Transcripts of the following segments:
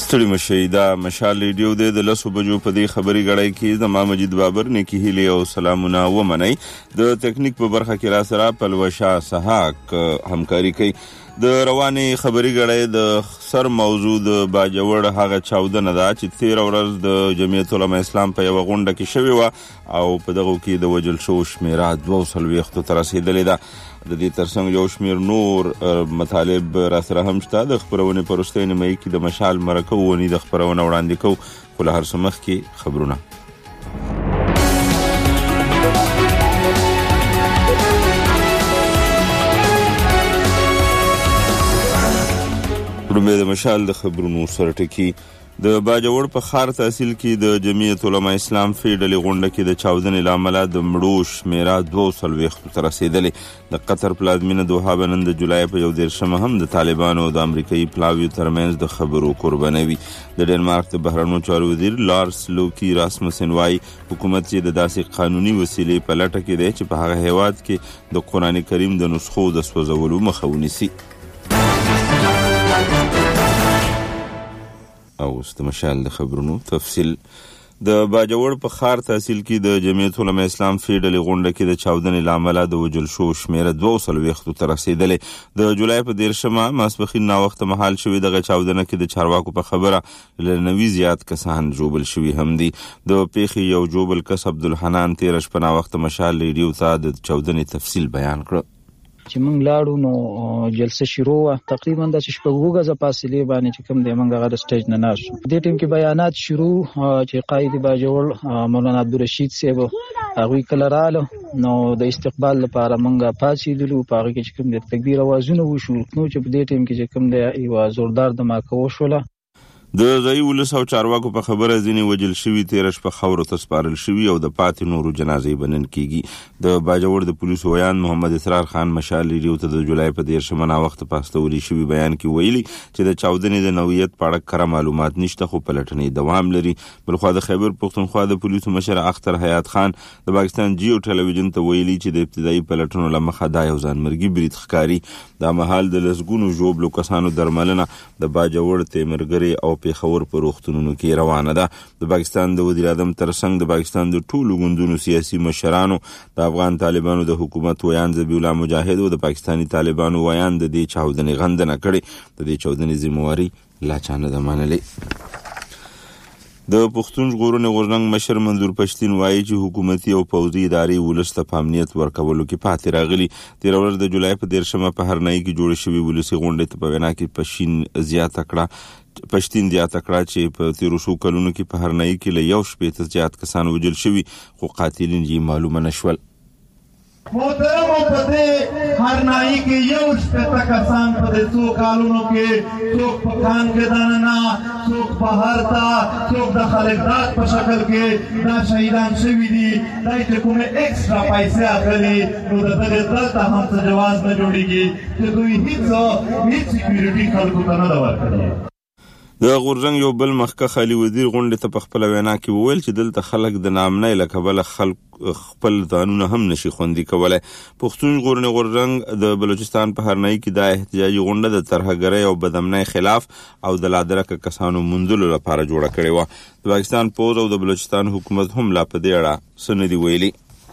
ستړي مشئ دا مشال ریډیو دی د 10 بجو په دې خبري غړای کې د ما مجید بابر نیکی هیله او سلامونه ومنئ د تکنیک په برخه کې را سره پلوشا سحاق همکاري کوي د رواني خبري غړای د سر موضوع د باجوړ هغه چاودنه ده چې 13 ورځ د جمعیت العلماء اسلام په یو غونډه کې شوی و او په دغه کې د وجل شو شمیره 200 تر رسیدلې ده د دې ترڅنګ یو شمیر نور مطالب را سره هم شته د خبرونه پرسته نیمه کې د مشال مرکه ونی د خبرونه وړاندې کو خو له هر سمخ کې خبرونه پرمه د مشال د خبرونو سره ټکی د باجوړ په خار تحصیل کې د جمعیت العلماء اسلام فیډل غونډه کې د چاودنې لامل د مړو شمیره 200 تر رسیدلې د قطر پلازمینه دوحه بنند جولای په 11 هم د طالبانو او د امریکایي پلاویو ترمنځ د خبرو قربانوي د ډنمارک د بهرنیو چارو وزیر لارس لوکی راسموسن وايي حکومت چې د داسې قانوني وسیلې په لټه کې دی چې په هغه هیواد کې د قران کریم د نسخو د سوځولو مخه ونیسي او استمشال د خبرونو تفصیل د باجوړ په خار تحصیل کې د جمعیت العلماء اسلام فیډل غونډه کې د چاودنې لامل د وجل شو شمیره 200 تر رسیدلې د جولای په 13 ماسپخین نا وخت مهال شوی د چاودنه کې د چارواکو په خبره لنوي زیات کسان جوبل شوی هم دي د پیخي یو جوبل کس عبدالحنان 13 په نا وخت مشال ریډیو ته د چاودنې تفصیل بیان کړ چې موږ لاړو نو جلسه شروع تقریبا د شپږ غزه فاصله باندې چې کوم د موږ غره سټیج نه ناش د ټیم کې بیانات شروع چې قائد باجوړ مولانا عبدالرشید صاحب هغه کله رااله نو د استقبال لپاره موږ پاتېدلو په هغه کې چې کوم د تکبیر اوازونه وشو نو چې په دې ټیم کې چې کوم د یو زوردار دماکه وشوله د ځای ولس او چارواکو په خبره ځینې وجل شوی 13 په خاورو تسپارل شوی او د پاتې نورو جنازې بنن کیږي د باجوړ د پولیسو ویان محمد اسرار خان مشال ریډیو ته د جولای په 13 منا وخت پاستولي شوی بیان کې ویلي چې د چاودنې د نوعیت په اړه کره معلومات نشته خو پلټنې دوام لري بلخو د خیبر پختونخوا د پولیسو مشر اختر حیات خان د پاکستان جیو ټلویزیون ته ویلي چې د ابتدایي پلټنو لمخه دا یو ځانمرګي برید ښکاری د مهال د لسګونو جوبلو کسانو درملنه د باجوړ تیمرګری او پیښور په روغتونونو کې روانه ده د پاکستان د وزیر اعظم ترڅنګ د پاکستان د ټولو ګوندونو سیاسي مشرانو د افغان طالبانو د حکومت ویان ذبیح الله مجاهد او د پاکستاني طالبانو ویان د دې چاودنې غندنه کړې د دې چاودنې ذمہواری لا چانه د منلې د پښتون ژغورنې غورځنګ مشر منظور پښتين وایي چې حکومتي او پوځي ادارې ولست په امنیت ورکولو کې پاتې راغلي 13 ورځ د جولای په 13 په هرنۍ کې جوړ شوی ولسی غونډه ته په وینا کې پښتين زیاته کړه چې په 13 کلونو کې په هرنۍ کې له 1 زیات کسان وجل شوی خو قاتلین یې معلومه نشول محترم په دې هرنای کې یو شپه کسان په دې څو کالونو کې څوک په خان کې دانه څوک بهر تا څوک د خلکدات په شکل کې دا شهیدان شوي دي دا چې کومه ایکسترا پیسې اخلي نو د دې دلته هم څه جواز نه جوړیږي چې دوی هیڅ سکیورټي خلکو ته نه ورکړي د غورځنګ یو بل مخکښ علي وزیر غونډه ته په خپل وینا کې وویل چې دلته خلک د نامنۍ له کبله خپل ځانونه هم نشي خوندي کولای پښتون ژغورنې غورځنګ د بلوچستان په هرنۍ کې د احتجاجي غونډه د ترهګرۍ او بدامنۍ خلاف او د لادرکه کسانو منځلو لپاره جوړه کړې وه د پاکستان پوځ او د بلوچستان حکومت هم لا په دې اړه څه نه دي ویلي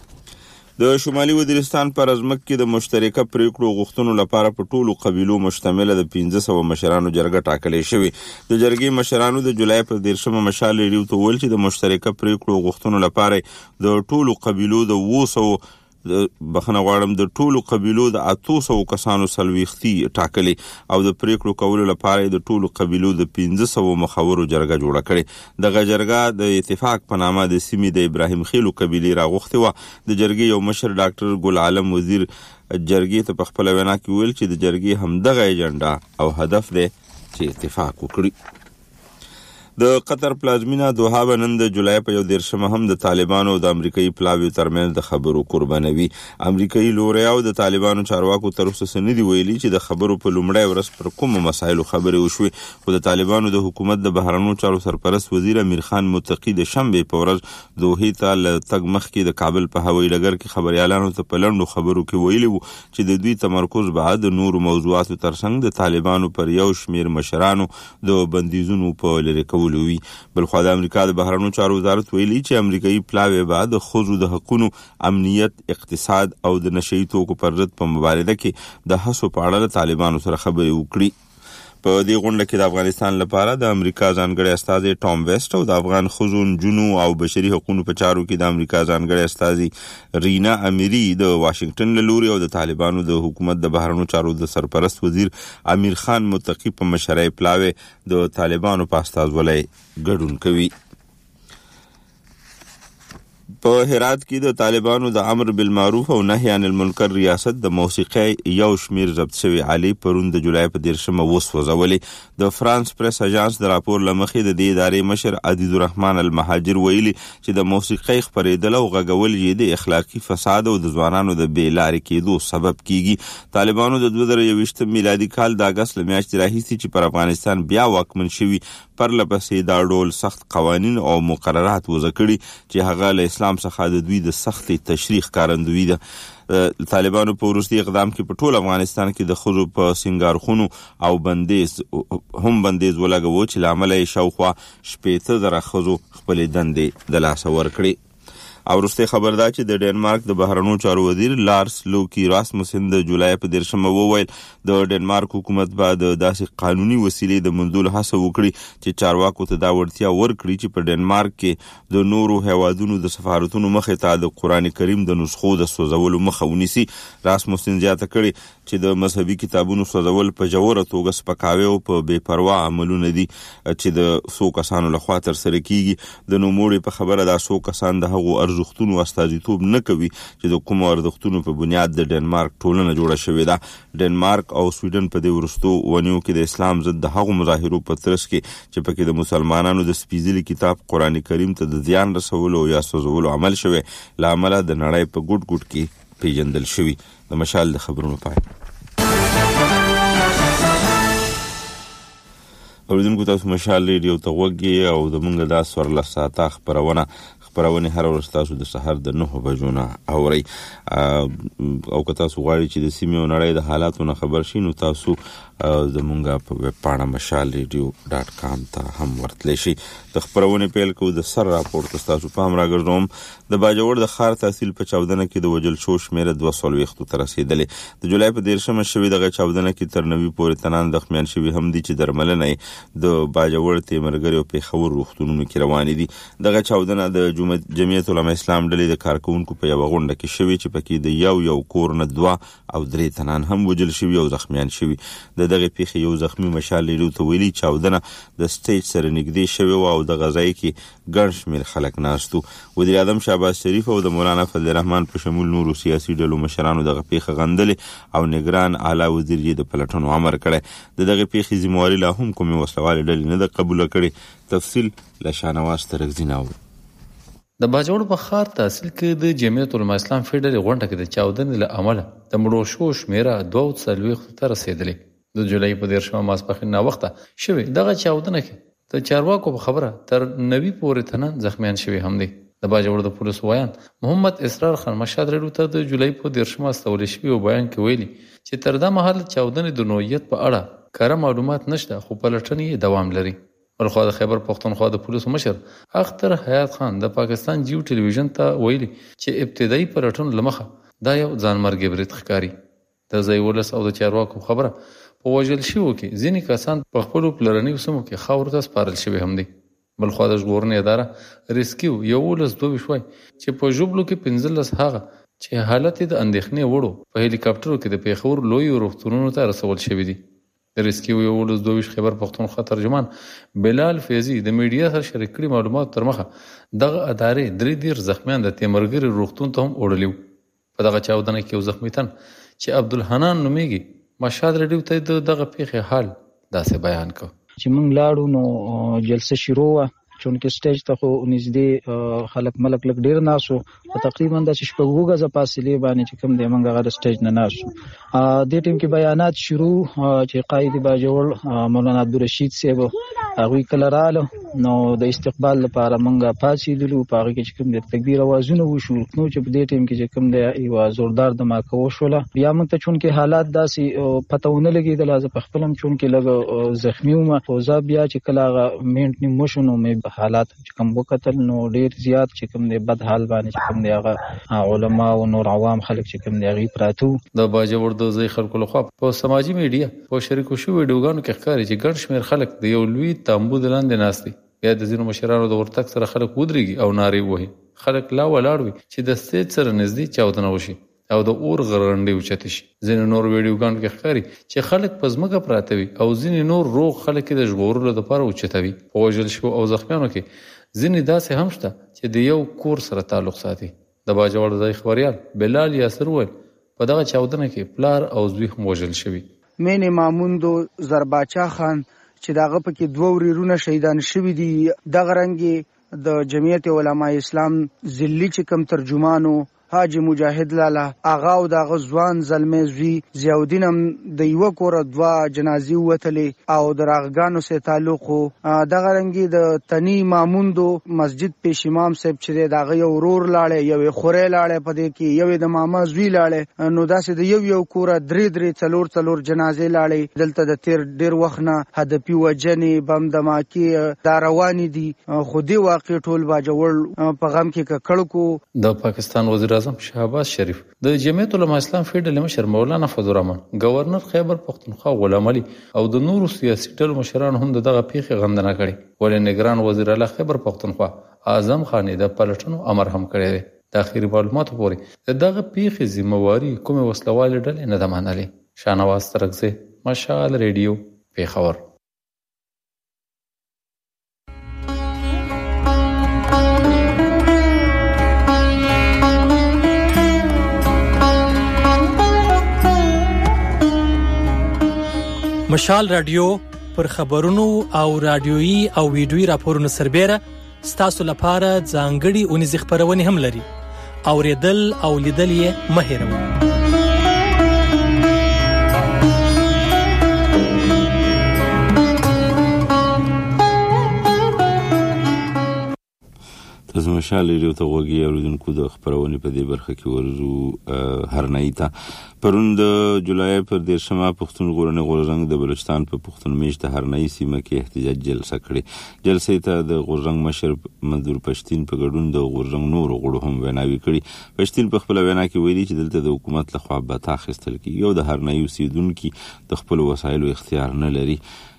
د شمالي وزیرستان پر ازمک کې د مشترکه پریکړو غوښتنو لپاره په ټولو قبیلو مشتمل د 1500 مشرانو جرګه ټاکلې شوې د جرګې مشرانو د جولای پر 13 مشال ریډیو ته ویل چې د مشترکه پریکړو غوښتنو لپاره د ټولو قبیلو د 200 د ټولو قبیلو د 800 کسانو سلويختي ټاکلې او د پریکړو کولو لپاره د ټولو قبیلو د 1500 مخاورو جرګه جوړه کړې د جرګه د اتفاق په نامه د سیمې د ابراهیم خیلو قبیلې راغوښته و د جرګې یو مشر ډاکټر ګل عالم وزیر جرګې ته په خپل وینا کې ویل چې د جرګې همدغه ایجنډا او هدف دی چې اتفاق وکړي د قطر پلازمینه دوحه به نن د جولای په 11 هم د طالبانو او د امریکایي پلاویو ترمنځ د خبرو قربانوي. امریکایي لوري او د طالبانو چارواکو تر اوسه سندي ویلي چې د خبرو په لومړی ورځ پر کوم مسایلو خبرې وشوي، خو د طالبانو د حکومت د بهرنیو چارو سرپرست وزیر امیر خان متقی د شنبه په ورځ دوحې ته له تګ مخکې د کابل په هوایي ډګر کې خبريالانو ته په لنډو خبرو کې ویلي وو چې د دوی تمرکز بعد د نورو موضوعاتو ترڅنګ د طالبانو پر یو شمیر مشرانو د بندیزونو په لری کولو وي. بلخو د امریکا د بهرنیو چارو وزارت ویلي چې امریکایي پلاوی بعد د ښځو د حقوقو، امنیت، اقتصاد او د نشئی توکو پر ضد په مبارزه کې د هڅو په اړه له طالبانو سره خبرې وکړي. په دې غونډه کې د افغانستان لپاره د امریکا ځانګړي استازي ټام ویسټ او د افغان ښځو، نجونو او بشري حقوقو په چارو کې د امریکا ځانګړي استازي رینا امیری د واشنگټن له لوري او د طالبانو د حکومت د بهرنیو چارو د سرپرست وزیر امیر خان متقی په مشرۍ پلاوی د طالبانو په استازولۍ ګډون کوي. په هرات کې د طالبانو د امر بالمعروف او نهي عن المنکر ریاست د موسیقي یو شمیر ضبط شوی علي پرون د جولای په 13 وسوځولې. د فرانس پریس اژانس د راپور لمخې د دې ادارې مشر عزیز الرحمن المهاجر ویلي چې د موسیقي خپرېدل او غږول یې د اخلاقی فساد او د ځوانانو د بیلارې کېدو سبب کیږي. طالبانو د 2023 میلادي کال د اگست میاشتې راهیسې چې پر افغانستان بیا واکمن شوي پرلپسې دا ډول سخت قوانین او مقررات وضع کړي چې هغه له اسلام څخه د دوی د سختي تشریح کارندوی ده. طالبانو په وروستي اقدام کې په ټول افغانستان کې د ښځو په سنگارخونو او بندیز ولګوو چې لامل یې شاوخوا 80,000 ښځو خپل دندې د لاسه ورکړي. او وروستي خبر دا چې د ډنمارک د بهرنیو چارو وزیر لارس لوکی راسموسن د جولای په 13 وویل د ډنمارک حکومت بعد داسې قانوني وسیلې د منځلو هڅه وکړي چې چارواکو ته دا وړتیا ورکړي چې په ډنمارک کې د نورو هیوادونو د سفارتونو مخې ته د قران کریم د نسخو د سوځولو مخه ونیسي. راسموسن زیاته کړي چې د مذهبي کتابونو سوځول په جوړه توګه سپکاوی او په بے پروا عملونه دي چې د څو کسانو لخوا تر سره کیږي. د نوموړي په خبره دا څو کسان د هغو ارزښتونو استازیتوب نه کوي چې د کومو ارزښتونو په بنیاد د ډنمارک ټولنه جوړه شوې ده. ډنمارک او سویډن په دې وروستو ونیو کې د اسلام ضد د هغو مظاهرو په ترڅ کې چې پکې د مسلمانانو د سپیڅلي کتاب قران کریم ته د زیان رسولو یا سوځولو عمل شوی، لامل د نړۍ په ګډ ګډ کې پیژندل شوی. د مشال د خبرونو پای. اوریدونکو تاسو مشال ریډیو ته وګورئ او د مونږ د 14 ساعته خبرونه هر ورځ تاسو د سحر د 9 بجو نه اورئ. او که تاسو غواړئ چې د سیمې او نړۍ د حالاتو نه خبر شئ نو تاسو زمونږ په ویب پاڼه mashalradio.com ته هم ورتلی شئ. د خبرونه پیل کوو د سر راپورټ تاسو پام راګرځوم. د باجوړ د ښار تحصیل په چاودنه کې د وجل شو شمیره 240 ته رسیدلې. د جولای په 13 شوی دغه چاودنه کې تر 90 پورې تنان زخمیان شوي هم دي چې درملنه د باجوړ تیمرګری او پیښور روغتونونو کې روان دي. دغه چاودنه د جمعیت علماء اسلام ډلې د کارکونکو په یو غونډه کې شوی چې پکې د یو کور نه 2 او 3 تنان هم وجل شوي او زخمیان شوي. د دغه پیښې یو زخمی مشال ریډیو ته ویلي چاودنه د سټیج سره نږدې شوی او د غزای کې ګڼ شمېر خلک ناست وو. وزیر اعظم شهباز شریف او د مولانا فضل الرحمن په شمول نورو سیاسي ډلو مشرانو دغه پیښه غندلې او نگران اعلی وزیر یې د پلټنو امر کړی. دغه پیښې ذمہواري لا هم کومې وسلوالې ډلې نه ده قبول کړې. تفصیل له شاهنواز ترکزیناو. د باجوړ په ښار تحصیل کې د جمعیت علماء اسلام فیډرالي غونډه کې د چاودنې له امله د مړو شو شمیره 240 ته رسیدلې. د جولای په 13 ماسپښین وخته شوی دغه چاودنه کې د چارواکو په خبره تر 90 پورې تنان زخمیان شوي هم دي. د باجوړ د پولیسو ویان محمد اسرار خان مشهد ریډیو ته د جولای په 13 استول شوی او بیان کې ویلي چې تر دا مهال چاودنې د نوعیت په اړه کره معلومات نشته خو پلټنې دوام لري. ولخوا د خیبر پختونخوا د پولیسو مشر اختر حیات خان د پاکستان جیو ټلویزیون ته ویلي چې ابتدایي پلټنو لمخه دا یو ځانمرګي برید ښکاري. د ځایولس او د چارواکو خبره په وژل شوو کې ځینې کسان په خپلو پلرنیو سیمو کې خاورو ته سپارل شوي هم دي. بلخوا د ژغورنې اداره ریسکیو 1122 وایي چې په ژوبلو کې 15 هغه چې حالت د اندېښنې وړو په هلیکاپټرو کې د پیښور لوی روغتونونو ته رسول شوي دي. د ریسکیو 1122 خیبر پختونخوا ترجمان بلال فیضی د میډیا سره شریک کړي معلومات تر مخه دغه ادارې 3 زخمیان د تیمرګری روغتون ته هم وړلیو. په دغه چاودنه کې یو زخمی تن چې عبدالحنان نومیږي مشهد ریډیو ته دغه پیښې حال داسې بیان کړ. چې موږ لاړو نو جلسه شروع وه، چونکه سټیج ته خو نږدې خلک ملک لږ ډېر ناسو، په تقریبا د 6 غزه فاصلې باندې چې کوم دی موږ هغه د سټیج نه ناسو. دې ټیم کې بیانات شروع چې قائد باجوړ مولانا عبدالرشید صاحب هغوی کله رااله نو د استقبال لپاره موږ پاڅېدلو، په هغې کې چې کوم دی تکبیر اوازونه وشو، نو چې په دې ټیم کې چې کوم دی یوه زوردار دماکه وشوله. بیا موږ ته چونکې حالات داسې پته ونه لګېدله، زه په خپله هم چونکې لږ زخمي وم، خو زه بیا چې کله هغه منټ نیم وشو نو مې حالات چې کوم وکتل نو ډیر زیات چې کوم دی بد حال باندې چې کوم دی هغه علما او نور عوام خلک چې کوم دی هغه پراتو. د باجوړ د ځای خلکو لخوا په سماجی میډیا په شریکو شو ویډیوګانو کې ښکاري چې ګڼ شمېر خلک د یو لوی تامبو د لاندې ناست دي، یا د ځینو مشرانو د ورتګ سره خلک ودرېږي او نارې وهي. خلک لا ولاړ وي چې د سټیج سره نږدې چاودنه وشي او د اور غرنډې اوچتې شي. ځینې نور ویډیوګانو کې ښکاري چې خلک په ځمکه پراته وي او ځینې نور روغ خلک د ژغورلو لپاره اوچتوي. په وژل شوو او زخمیانو کې ځینې داسې هم شته چې د یو کور سره تعلق ساتي. د باجوړ ځای خبریال بلال یاسر وویل په دغه چاودنه کې پلار او زوی هم وژل شوي. مین ماموندو زرباچا خان چې دغه پکې 2 ورونه شهیدان شوي دي. دغه رنګ د جمعیت علماء اسلام ذلی چې کم ترجمانو حاجی مجاهد لالا آغا او دغه ځوان زلمی زوی ضیاءالدین هم د یو کور 2 جنازې وتلې او د راغګانو سره تعلق. دغه رنګي د تنی ماموندو مسجد پیش امام صاحب چې دغه یو ورور لاړې یو خورې لاړې په دې کې یو د ماما زوی لاړې، نو داسې د یو کور 3 4 جنازې لاړې. دلته د تیر ډیر وخت نه هدفي وجنې بم دماکي دا روان دي، خو دې واقع ټول باجوړ په غم کې ککړ کو. د پاکستان وزیر اعظم شهباز شریف، د جمعیت علماء اسلام فیډرل مشر مولانا فضل الرحمن، گورنر خیبر پختونخوا غلام علي او د نورو سیاسي ډلو مشران هم دغه پیښې غندنه کړې. ولې نگران وزیر اعلی خیبر پختونخوا اعظم خان د پلټنو امر هم کړی دی. د اخیری معلوماتو پورې دغه پیښې ذمہواری کومه وسلواله ډلې نه ده منلې. شاهنواز ترکزی، مشال ریډیو، پیښور. مشال رادیو پر خبرونو او رادیويي او ویډیويي راپورونو سربېره ستاسو لپاره ځانګړي اونیزې خبرونه هم لري. اوریدل او لیدل یې مه هېروئ. تاسو مشال ریډیو ته غوږی اوریدونکو د خبرونه په دې برخه کې ورزو هرنۍ ته پرون د جولای پر 10 پښتون غورنه غورزنګ د بلوچستان په پښتون میشت هرنۍ سیمه کې احتجاج جلسه کړې. جلسې ته د غورزنګ مشر منظور پښتين په ګډون د غورزنګ نور غړو هم ویناوي کړي. پښتين په خپل وینا کې ویلي چې دلته د حکومت لخوا به تاخستل کیږي او د هرنۍ اوسیدونکو د خپل وسایلو اختیار نه لري.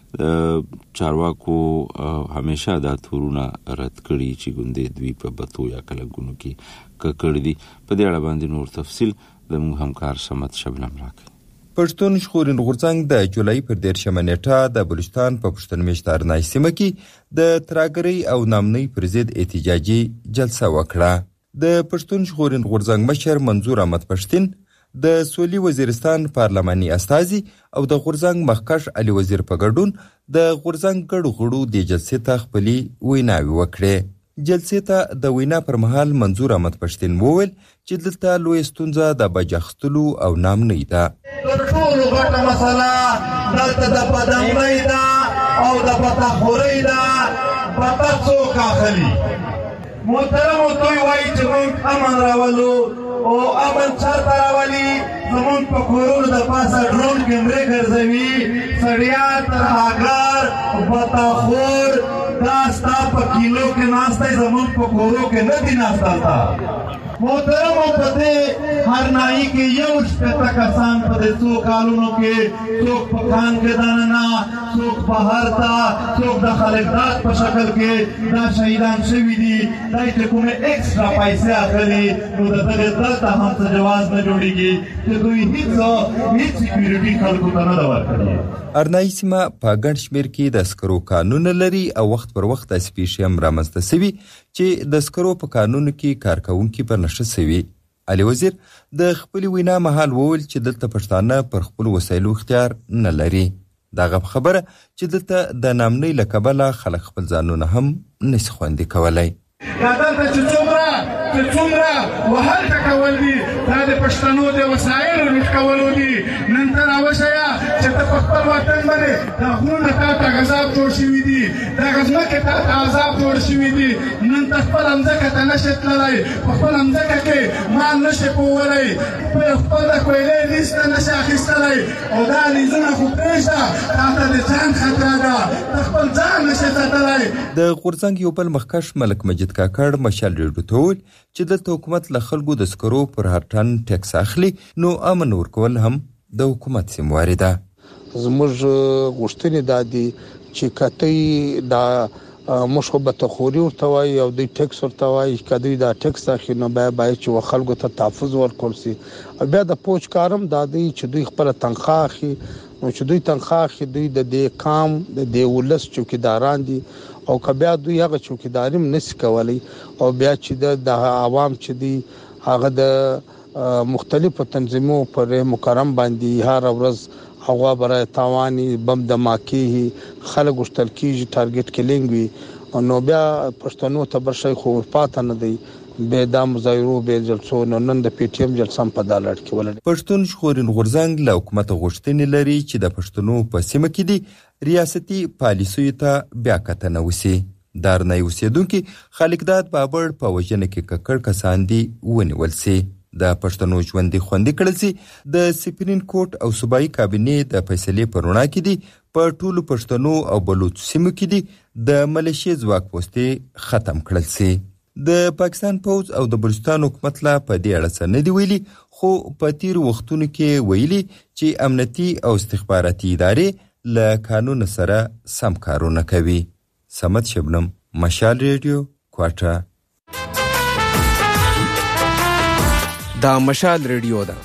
چارواکو همیشه دا تورونه رد کړي چې ګوندې دوی په بتو یا کلګونو کې کړي دي. په دې اړه باندې نور تفصیل د موږ همکار سمت شبنم راکړي. پښتون ژغورنې غورځنګ د جولای پر 10 نیټه د بلوچستان په پښتون میشت هرنۍ سیمه کې د تراګرۍ او نامنۍ پر ضد احتجاجي جلسه وکړه. د پښتون ژغورنې غورځنګ مشر منظور احمد پښتين، د سولي وزیرستان پارلماني استازي او د غورځنګ مخکښ علي وزیر په ګډون د غورځنګ ګډو غړو د جلسې ته خپلې ویناوې وکړې. جلسې ته د وینا پر مهال منظور احمد پښتين وویل چې دلته لوی ستونزه د بجاختلو او نامنۍ ده. تر ټولو غټه مسله دلته د بدنۍ ده او د بتخورۍ ده. بته څوک اخلي؟ محترمو دوی وایي چې موږ امن راولو او امن چرته راولي. زمونږ په کورونو د پاسه ډرون کیمرې ګرځوي. سړیا ترهګر بتخور دا ستا په کیلو کې ناسته، زمونږ په کورو کې نه دي ناسته. محترمو په دې هرنایي کې یو شپېته کسان په دې څو کالونو کې څوک په کان کې دننه، څوک بهر ته، څوک د خلقداد په شکل کې دا شهیدان شوي دي. دا چې کومې ایکسټرا پیسې اخلي نو د دغې دلته هم څه جواز نه جوړېږي چې دوی هیڅ سیکیورټي خلکو ته نه ده ورکړې. هرنۍ سیمه په ګڼ شمېر کې د عسکرو کانونه لري او وخت پر وخت داسې پیښې هم رامنځته سوي چې د عسکرو په کانونو کې کارکوونکي پر نښه سوي. علي وزیر د خپلې وینا مهال وویل چې دلته پښتانه پر خپل وسایلو اختیار نه لري. دغه خبره چې دلته د نامنۍ له کبله خلک خپل ځانونه هم نشي خوندي کولی. دا دلته چې څومره وهل کول دي دا د پښتنو د وسایلو لوټ کولو دي. نن ته راوښیه چې ته په خپل وطن باندې دا غرونه تا ته عذاب جوړ شوي دي، دا ځمکې تا ته عذاب جوړ شوي دي. نن ته خپله مځکه ته نشې تللی، په خپله مځکه کې مال نشې پوولی، خپل د کویلې لیز ته نشې اخیستلی. او دا لیزونه خو پرېږده، تا ته د ځان خطره ده، ته خپل ځان نشې ساتلی. د غورځنګ یو بل مخکښ ملک مجید کاکړ مشال ریډیو ته وویل چې دلته حکومت له خلکو د سکرو پر هر ټن ټیکس اخلي، نو امن ورکول هم د حکومت ذمہواري ده. زموږ غوښتنې دا دي چې کتهی دا مشوبت خوري ورته وایي او دوی ټیکس ورته وایي، کدی دا ټیکس اخلي نو باید چې خلکو ته تحفظ ورکول شي. او بیا د پوج کارم دا دی چې دوی خپل تنخواه اخلي، نو چې دوی تنخواه اخلي دوی د دې کام د دې ولس چوکیداران دي، او که بیا دوی هغه چوکیداری هم نشي کولی، او بیا چې د عوام چې دی هغه د مختلفو تنظیمو پر مکرم باندې هر ورځ هغه برای تاوانی بم دماکی خلک غشتل کیږي، ټارګټ کلینګ وي، نو بیا پښتنو ته بل شي خو پاتې نه دی. به د مظاهرو به جلسو نن د پی ټی ایم جلسه په دالړ کې ولر. پښتون ژغورنې غورځنګ له حکومت غوښتنې لري چې د پښتنو په سیمه کې دي ریاستي پالیسیو ته بیا کتنه وشي. دارنۍ اوسیدونکي خالقداد بابړ په وژنه کې ککړ کسان دي ونیول شي. د پښتنو ژوندۍ خوندي کړل شي. د سپرین کوټ او صوبایي کابینې د فیصلې پر وړاندې کې دي په ټولو پښتنو او بلوچ سیمو کې دي د ملیشیا ځواک پوستې ختم کړل شي. د پاکستان پوز او د بلوچستان حکومت لا په دې اړه څه نه دی ویلي، خو په تیر وختونو کې ویلي چې امنیتي او استخباراتي ادارې له قانون سره سم کارونه کوي. سمت شبنم، مشال ریډیو، کوټه. دا مشال ریډیو ده.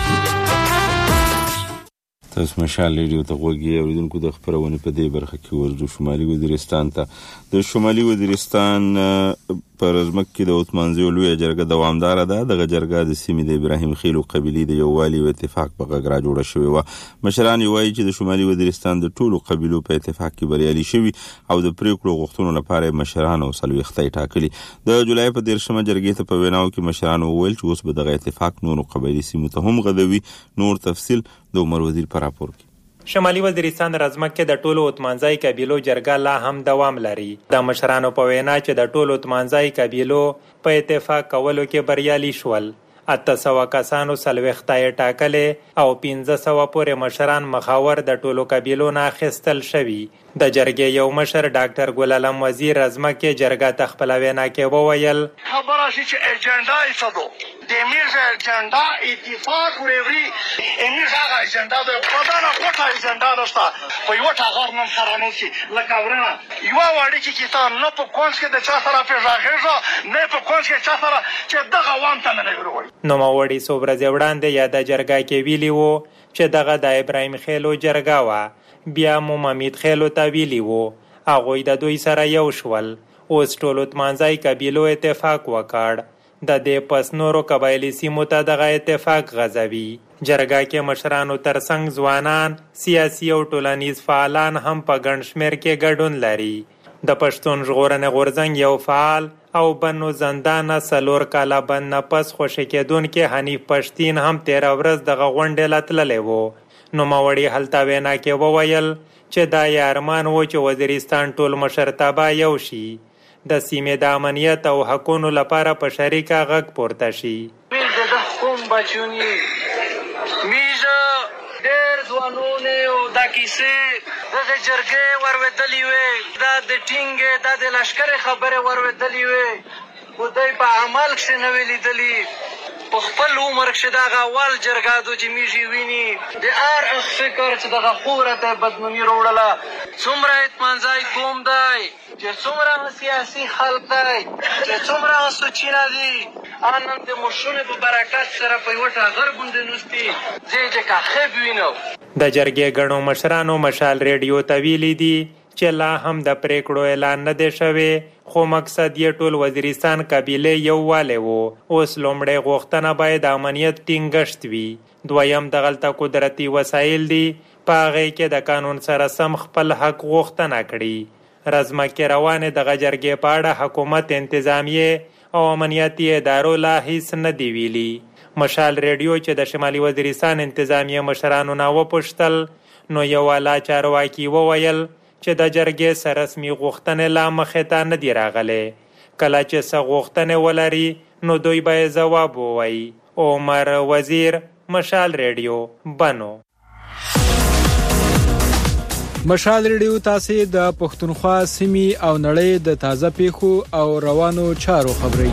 تاسو مشال ریډیو ته غوږی اوریدونکو د خبرونه په دې برخه کې ورځو شمالي وزیرستان ته. د شمالي وزیرستان پر ځمکه کې د عثمانزیو لویه جرګه دوامدار ده. دغه جرګه د سیمې د ابراهیم خیلو قبیلې د یووالي او اتفاق په غږ جوړه شوې و. مشران وایي چې د شمالي وزیرستان د ټولو قبیلو په اتفاق کې بریالي شوي او د پریکړو غوښتنو لپاره مشران او سلويختي ټاکلي. د جولای په 13مه جرګې ته په ویناو کې مشران وویل چې اوس به دغه اتفاق نورو قبایلی سیمو ته هم غدوي. نور تفصیل د عمر وزیر پر راپور کې. شمالي وزیرستان رزمک کې د ټولو اتمانځای قبیلو جرګه لا هم دوام لري. د مشرانو په وینا چې د ټولو اتمانځای قبیلو په اتفاق کولو کې بریالي شول. 800 کسانو سلويختای ټاکلې او 1500 پورې مشران مخاور د ټولو قبیلو نه اخیستل شوي. د جرګې یو مشر ډاکټر ګل علم وزیر رزمک کې جرګه تخپل وینا کې وویل خبره شي چې اجنډا یې څه دو د میز اجنډا اتفاق وروري امیز هغه اجنډا د پدانه کوټه اجنډا دستا په یو ټاغور نن سره نه شي لکه ورنه یو وړي کې کیته نه په کونس کې د چا سره پیژاغېږي نه په کونس کې چا سره چې دغه وام ته نه وروي. نو موري صبر زوړاندې یا د جرګه کې ویلی وو چې دغه د ابراهیم خیلو جرګه وا، بیا مو مامید خیلو ته ویلی وو، هغه د دوی سره یو شول. اوس ټول اتمانځای قبیلو اتفاق وکړ. د دې پس نورو قبایلی سیمو ته دغه اتفاق غځوي. جرګه کې مشرانو ترڅنګ ځوانان، سیاسي او ټولنیز فعالان هم په ګڼ شمېر کې ګډون لري. د پښتون ژغورنې غورځنګ یو فعال او بنو زندانه 4 کاله بند نه پس خوشی کېدونکي حنیف پښتین هم 13 ورځ دغه غونډې لتللی وو. نوموړي هلته وینا کې وویل چې دا یې ارمان و چې وزیرستان ټول مشرتابه یو شي، د سیمې د امنیت او حقونو لپاره په شریکه غږ پورته شي. میزه ډېر ځوانونه او دا کیسې دغه جرګې ورودلې وې، دا د ټینګې دا د لښکر خبره ورودلې وې، خو دوی په عمل کښې نه وې لیدلي. په خپل عمر کښې دغه اول جرګه دو چې میږي ویني د هر فکر چې دغه خوره ته بدنامي راوړله. څومره اتمانځای قوم دی چې څومره سیاسي خلک دی چې څومره سوچینه دي نن د مشرونو په برکت سره په یوه ټاغر غوندې نوستي ځای چې کاخب وینو. د جرګې ګڼو مشرانو مشال ریډیو ته ویلي دي چې لا هم د پریکړو اعلان نه دی شوی، خو مقصد یې ټول وزیرستان قبیلې یووالی و. اوس لومړی غوښتنه باید امنیت ټینګښت وي، دویم دغلته قدرتي وسایل دي، په هغې کې د قانون سره سم خپل حق غوښتنه کړي. رزمکې روانې دغه جرګې په اړه حکومت، انتظامیې او امنیتي ادارو لا هیڅ نه دی ویلي. مشال ریډیو چې د شمالي وزیرستان انتظامیه مشرانو نه وپوښتل، نو یو اعلی چارواکي وویل چې د جرګې سره رسمي غوښتنې لا مخې ته نه دي راغلې. کله چې څه غوښتنې ولري نو دوی به ځواب ووایي. عمر وزیر، مشال ریډیو، بنو. مشال ریډیو تاسو د پښتونخوا سیمې او نړۍ د تازه پیښو او روانو چارو خبري.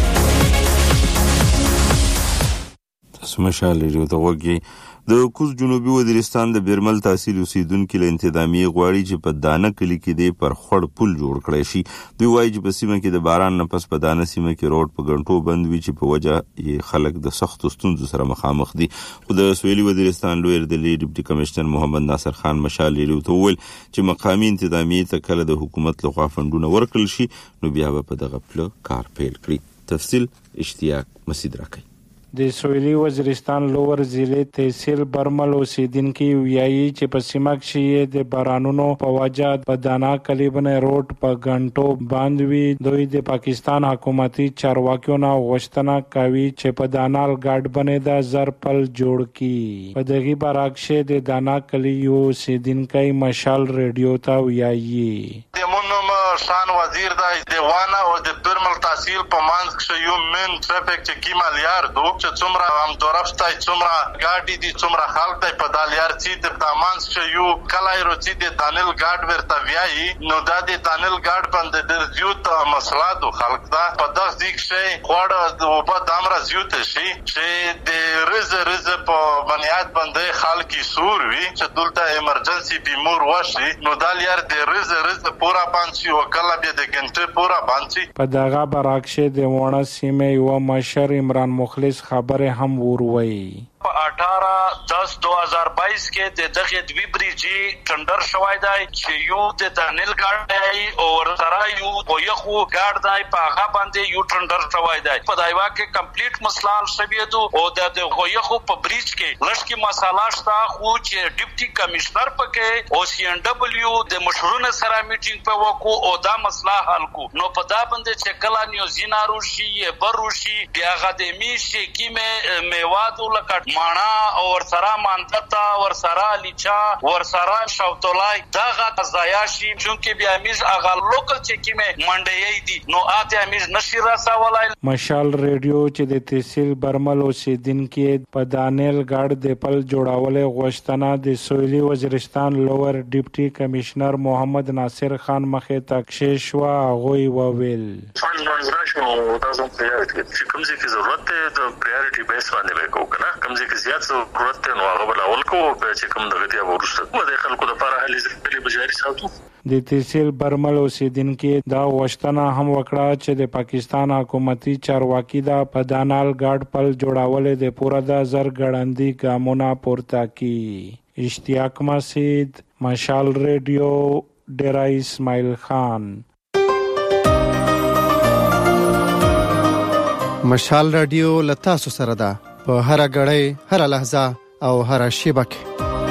تاسو مشال ریډیو ته وګورئ. د کوز جنوبي وزیرستان د بیرمل تحصیل اوسیدونکو له انتظامیه غواړي چې په دانه کلی کې د پر خړ پل جوړ کړي شي. دوی وایي چې په سیمه کې د باران نه پس په دانه سیمه کې روډ په غنټو بند وي چې په وجه یې خلک د سخت ستونزو سره مخامخ دي. خو د سویلي وزیرستان لوی ډیپټي کمشنر محمد ناصر خان مشال ریډیو ته وویل چې مقامي انتظامیه ته کله د حکومت لخوا فندونه ورکړل شي نو بیا به په دغه پله کار پیل کړي. تفصیل اشتیاق مسید راکړي. د سویلي وزیرستان لوور ضلع تحصیل برمل اوسیدونکي ویایي چې په سیمه کې د بارانونو په وجه په دانا کلی باندې روډ په غنټو بند وي. دوی د پاکستان حکومتي چارواکیو نه غوښتنه کوي چې په دانا ګاډ باندې د زرپل جوړ کړي. په دغه برعکس د دانا کلی اوسیدونکي مشال ریډیو ته ویایي شان وزیر د دیوانه او د برمل تحصیل په منځ کې یو من ټریفیک چې کیمال یار دو چې څومره هم طرفستای څومره ګاډي دي څومره خلک دی په دال یار چې د منځ کې یو کلای روچي د دانل ګاډ ورته ویایي نو دا د دانل ګاډ باندې د زیوت مسله دو خلک دا په دغه ځای کې خوړه او په دامره زیوت شي چې د رزه په بنیاد باندې خلک سور وي چې دلته ایمرجنسي بیمور وشي نو دال یار د رزه پورا پانسي کله بیا د ګنټه پورا باندې په دغه برعکس د وونه سیمه یو مشر عمران مخلص خبره هم وروي. په 18/10/2022 کې د دغه دوی بریجی ټندر شوای دی چې یو د دانل ګاډ دی او سره یو غویخو ګاډ دی په هغه باندې یو ټندر شوای دی. په دایوا کې کمپلیټ مسلال شوی دی او د غویخو په بریج کې لږ مساله شته خو چې ډیپټي کمشنر پکې او سی ان ډبلیو د مشرونو سره میټینګ په وکړو او دا مسله حل کو. نو په دا باندې چې کلا نیوزینا روشي بروشي بیا غدمی شي کیمه میوادو لکه مانا او ورسره مانتتا ورسره لیچا ورسره شوتولای دغه قضایاشي چونکه بیا میز اغه لوکل چې کیمه منډي دي نو اته میز نشي راسولای. مشال ریډیو چې د تحصیل برمل اوسیدونکو په دانل ګاډ د پل جوړولې غوښتنه د سویلي وزیرستان لوور ډیپټي کمشنر محمد ناصر خان مخې تکشیش وا غوي وویل منځراشو تاسو په یاد کې چې کوم ځای کې ضرورت ده د پرایورټي بیس باندې وکړو کنه کوم ځای کې زیات ضرورت ده نو هغه بل اول کو چې کوم دغه دی ورسته د خلکو لپاره هلي ځلې بجاري ساتو. د تحصیل برمل اوسیدونکو دا غوښتنه هم وکړه چې د پاکستان حکومتي چارواکي دا په دانال ګاډ پل جوړولې د پورا د زر ګړندې ګامونه پورته کی. اشتیاق مسید، مشال ریډیو، ډیرا اسماعیل خان. مشال رادیو لتاسو سره ده په هر غړې هر لحظه او هر شیبه کې.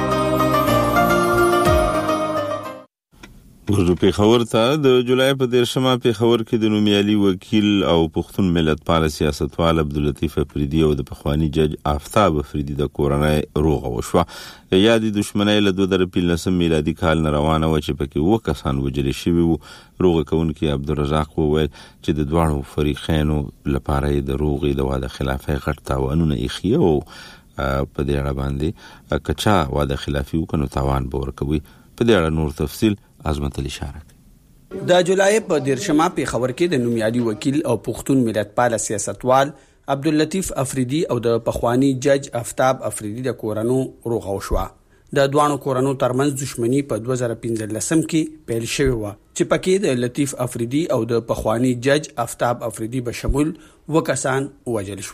ورته پیښور ته د جولای په 13مه پیښور کې د نومیالي وکیل او پښتون ملتپال سیاستوال عبداللطیف افریدي او د پخوانی جج آفتاب افریدي د کورنۍ روغه وشوه. یادې دښمنۍ له 2015 میلادي کال نه روانه و چې پکې 2 کسان وژل شوي وو. روغه کوونکي عبدالرزاق وویل چې د دواړو فریقینو لپاره د روغې د واده خلافۍ غټ تاوانونه ایښي او په دې اړه باندې کچا واده خلافي وکړو تاوان به ورکوي. په دې اړه نور تفصیل عظمت علی شارک. د جولای په 13مه پیښور کې د نومیالي وکیل او پښتون ملتپال سیاستوال عبداللطیف افریدي او د پخوانی جج آفتاب افریدي د کورنو روغه وشوه. د دوانو کورنو ترمنځ دښمنی په 2015 کې پیل شوې و چې پکې د لطیف افریدي او د پخوانی جج آفتاب افریدي به شمول 2 کسان وژل شول.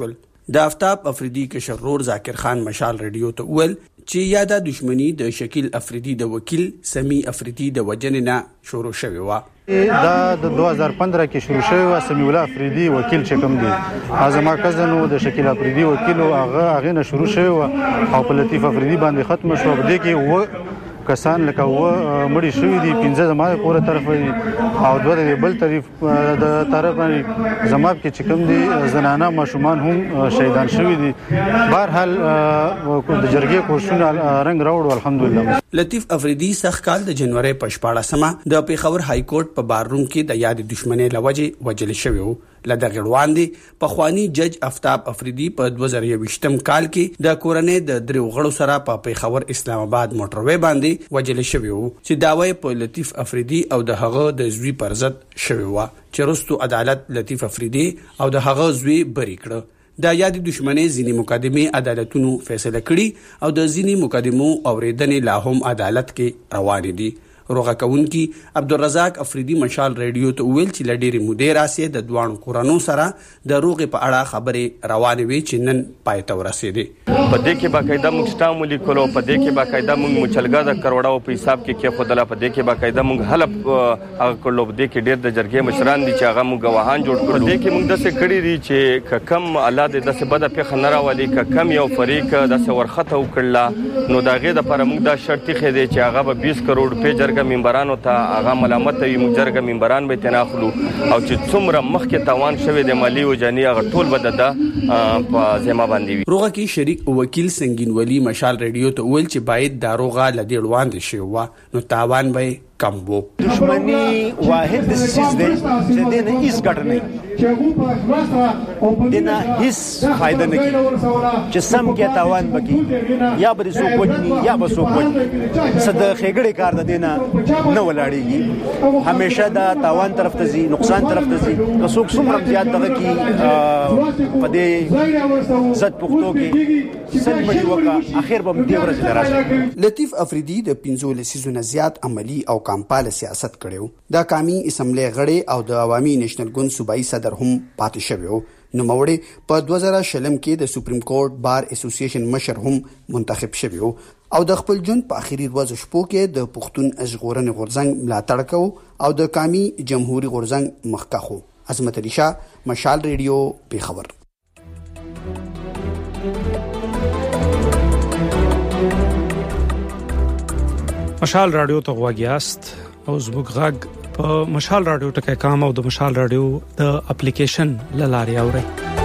د آفتاب افریدي کشرور ذاکر خان مشال رادیو ته وویل چې یاده دښمنی د شکیل افریدي د وکیل سمی افریدي د وجنې نه شروع شوې وه. دا د 2015 کې شروع شوی و. سمی الله افریدي وکیل چې کوم دی زما کزن و د شکیل افریدي وکیل هغه نه شروع شوی و او په لطیف افریدي باندې ختم شو. په دې کې و کسان لکه و مړي شوي دي 15 زما د پوره طرف او دوه د بل طرف د طرف باندې زما کې چې کوم دي زنانه ماشومان هم شهیدان شوي دي. بهرحال د جرګې کوششونه رنګ راوړ الحمدلله. لطیف افریدي سخت کال د جنوري په 14مه د پیښور های کورټ په بارروم کې د یاد دښمنۍ لوجه وجل شوی و. لدغه وړاندې پخوانی جج آفتاب افریدي په 2020م کال کې د کورنۍ د دریو غړو سره په پیښور اسلام آباد موټروي باندې وجل شوی و چې داوی په لطیف افریدي او د هغه د زوی پر ضد شوی و چې وروسته عدالت لطیف افریدي او د هغه زوی بری کړ. د یاد دښمنۍ ځینې مقدمې عدالتونو فیصله کړي او د ځینې مقدمو اوریدنې لا هم عدالت کې روانې دي. روغه کوونکی عبدالرزاق افریدي مشال رادیو ته ویل چې لډيري مودې راسي د دوانو کورانو سره د روغه په اړه خبرې روانې وي چې نن پای ته ورسېدي. په دې کې باقاعده موږ سټام ولیکلو، په دې کې باقاعده موږ مچلګا د کروڑاو په حساب کې خودله، په دې کې باقاعده موږ حلب هغه کړلو، په دې کې ډېر د جرګې مشران دي چې هغه موږ گواهان جوړ کړو. په دې کې موږ داسې کړی دي چې کم الله دې داسې بده پیښه نه راولي، کم یو فریق داسې ورخته وکړله نو داغه د پر موږ دا شرط خې دی چې هغه به 20 کروڑ په جرګه ممبرانو ته هغه ملامت وي، موږ جرګه ممبران به تناخلو او چې څومره مخکې تاوان شوی د مالی او جانی هغه ټول بد ده په ذمہ باندې وي. روغه کې شریک وکیل سنگین ولی مشال رادیو ته ویل چې باید دا روغه لدی وړاندې شي و نو تاوان به کم وو. دښمنی واحد د سیس دی چې دینه هیڅ ګټه نه دینه هیڅ فائدہ نه کی چې سم کې تاوان بکی یا به سو کوجنی یا به سو کوج صد خېګړې کار د دینه نه ولاړېږي. همیشه دا تاوان طرف ته ځي، نقصان طرف ته ځي. که څوک څومره زیات دغه کی په دې زت پختو کې سل مړي وکا اخر به دې ورځ دراسه. لطیف افریدي د 15 لسیزونه زیات عملی او کامپاله سیاست کړو. د قومي اسمبلی غړي او د عوامي نېشنل ګوند صوبایي صدر هم پاتې شوی. نو موړې په 2000 کې د سپریم کورټ بار اسوسییشن مشر هم منتخب شوی او د خپل جون په اخیری ورځ شپو کې د پښتون ژغورنې غورځنګ ملاتړ کو او د قومي جمهوریت غورځنګ مخکخو. عظمت علي شاه، مشال رادیو، پیښور. مشال رادیو ته غواګیاست او زموږ غږ په مشال رادیو ټکي کام او د مشال رادیو د اپلیکیشن لاري اوري.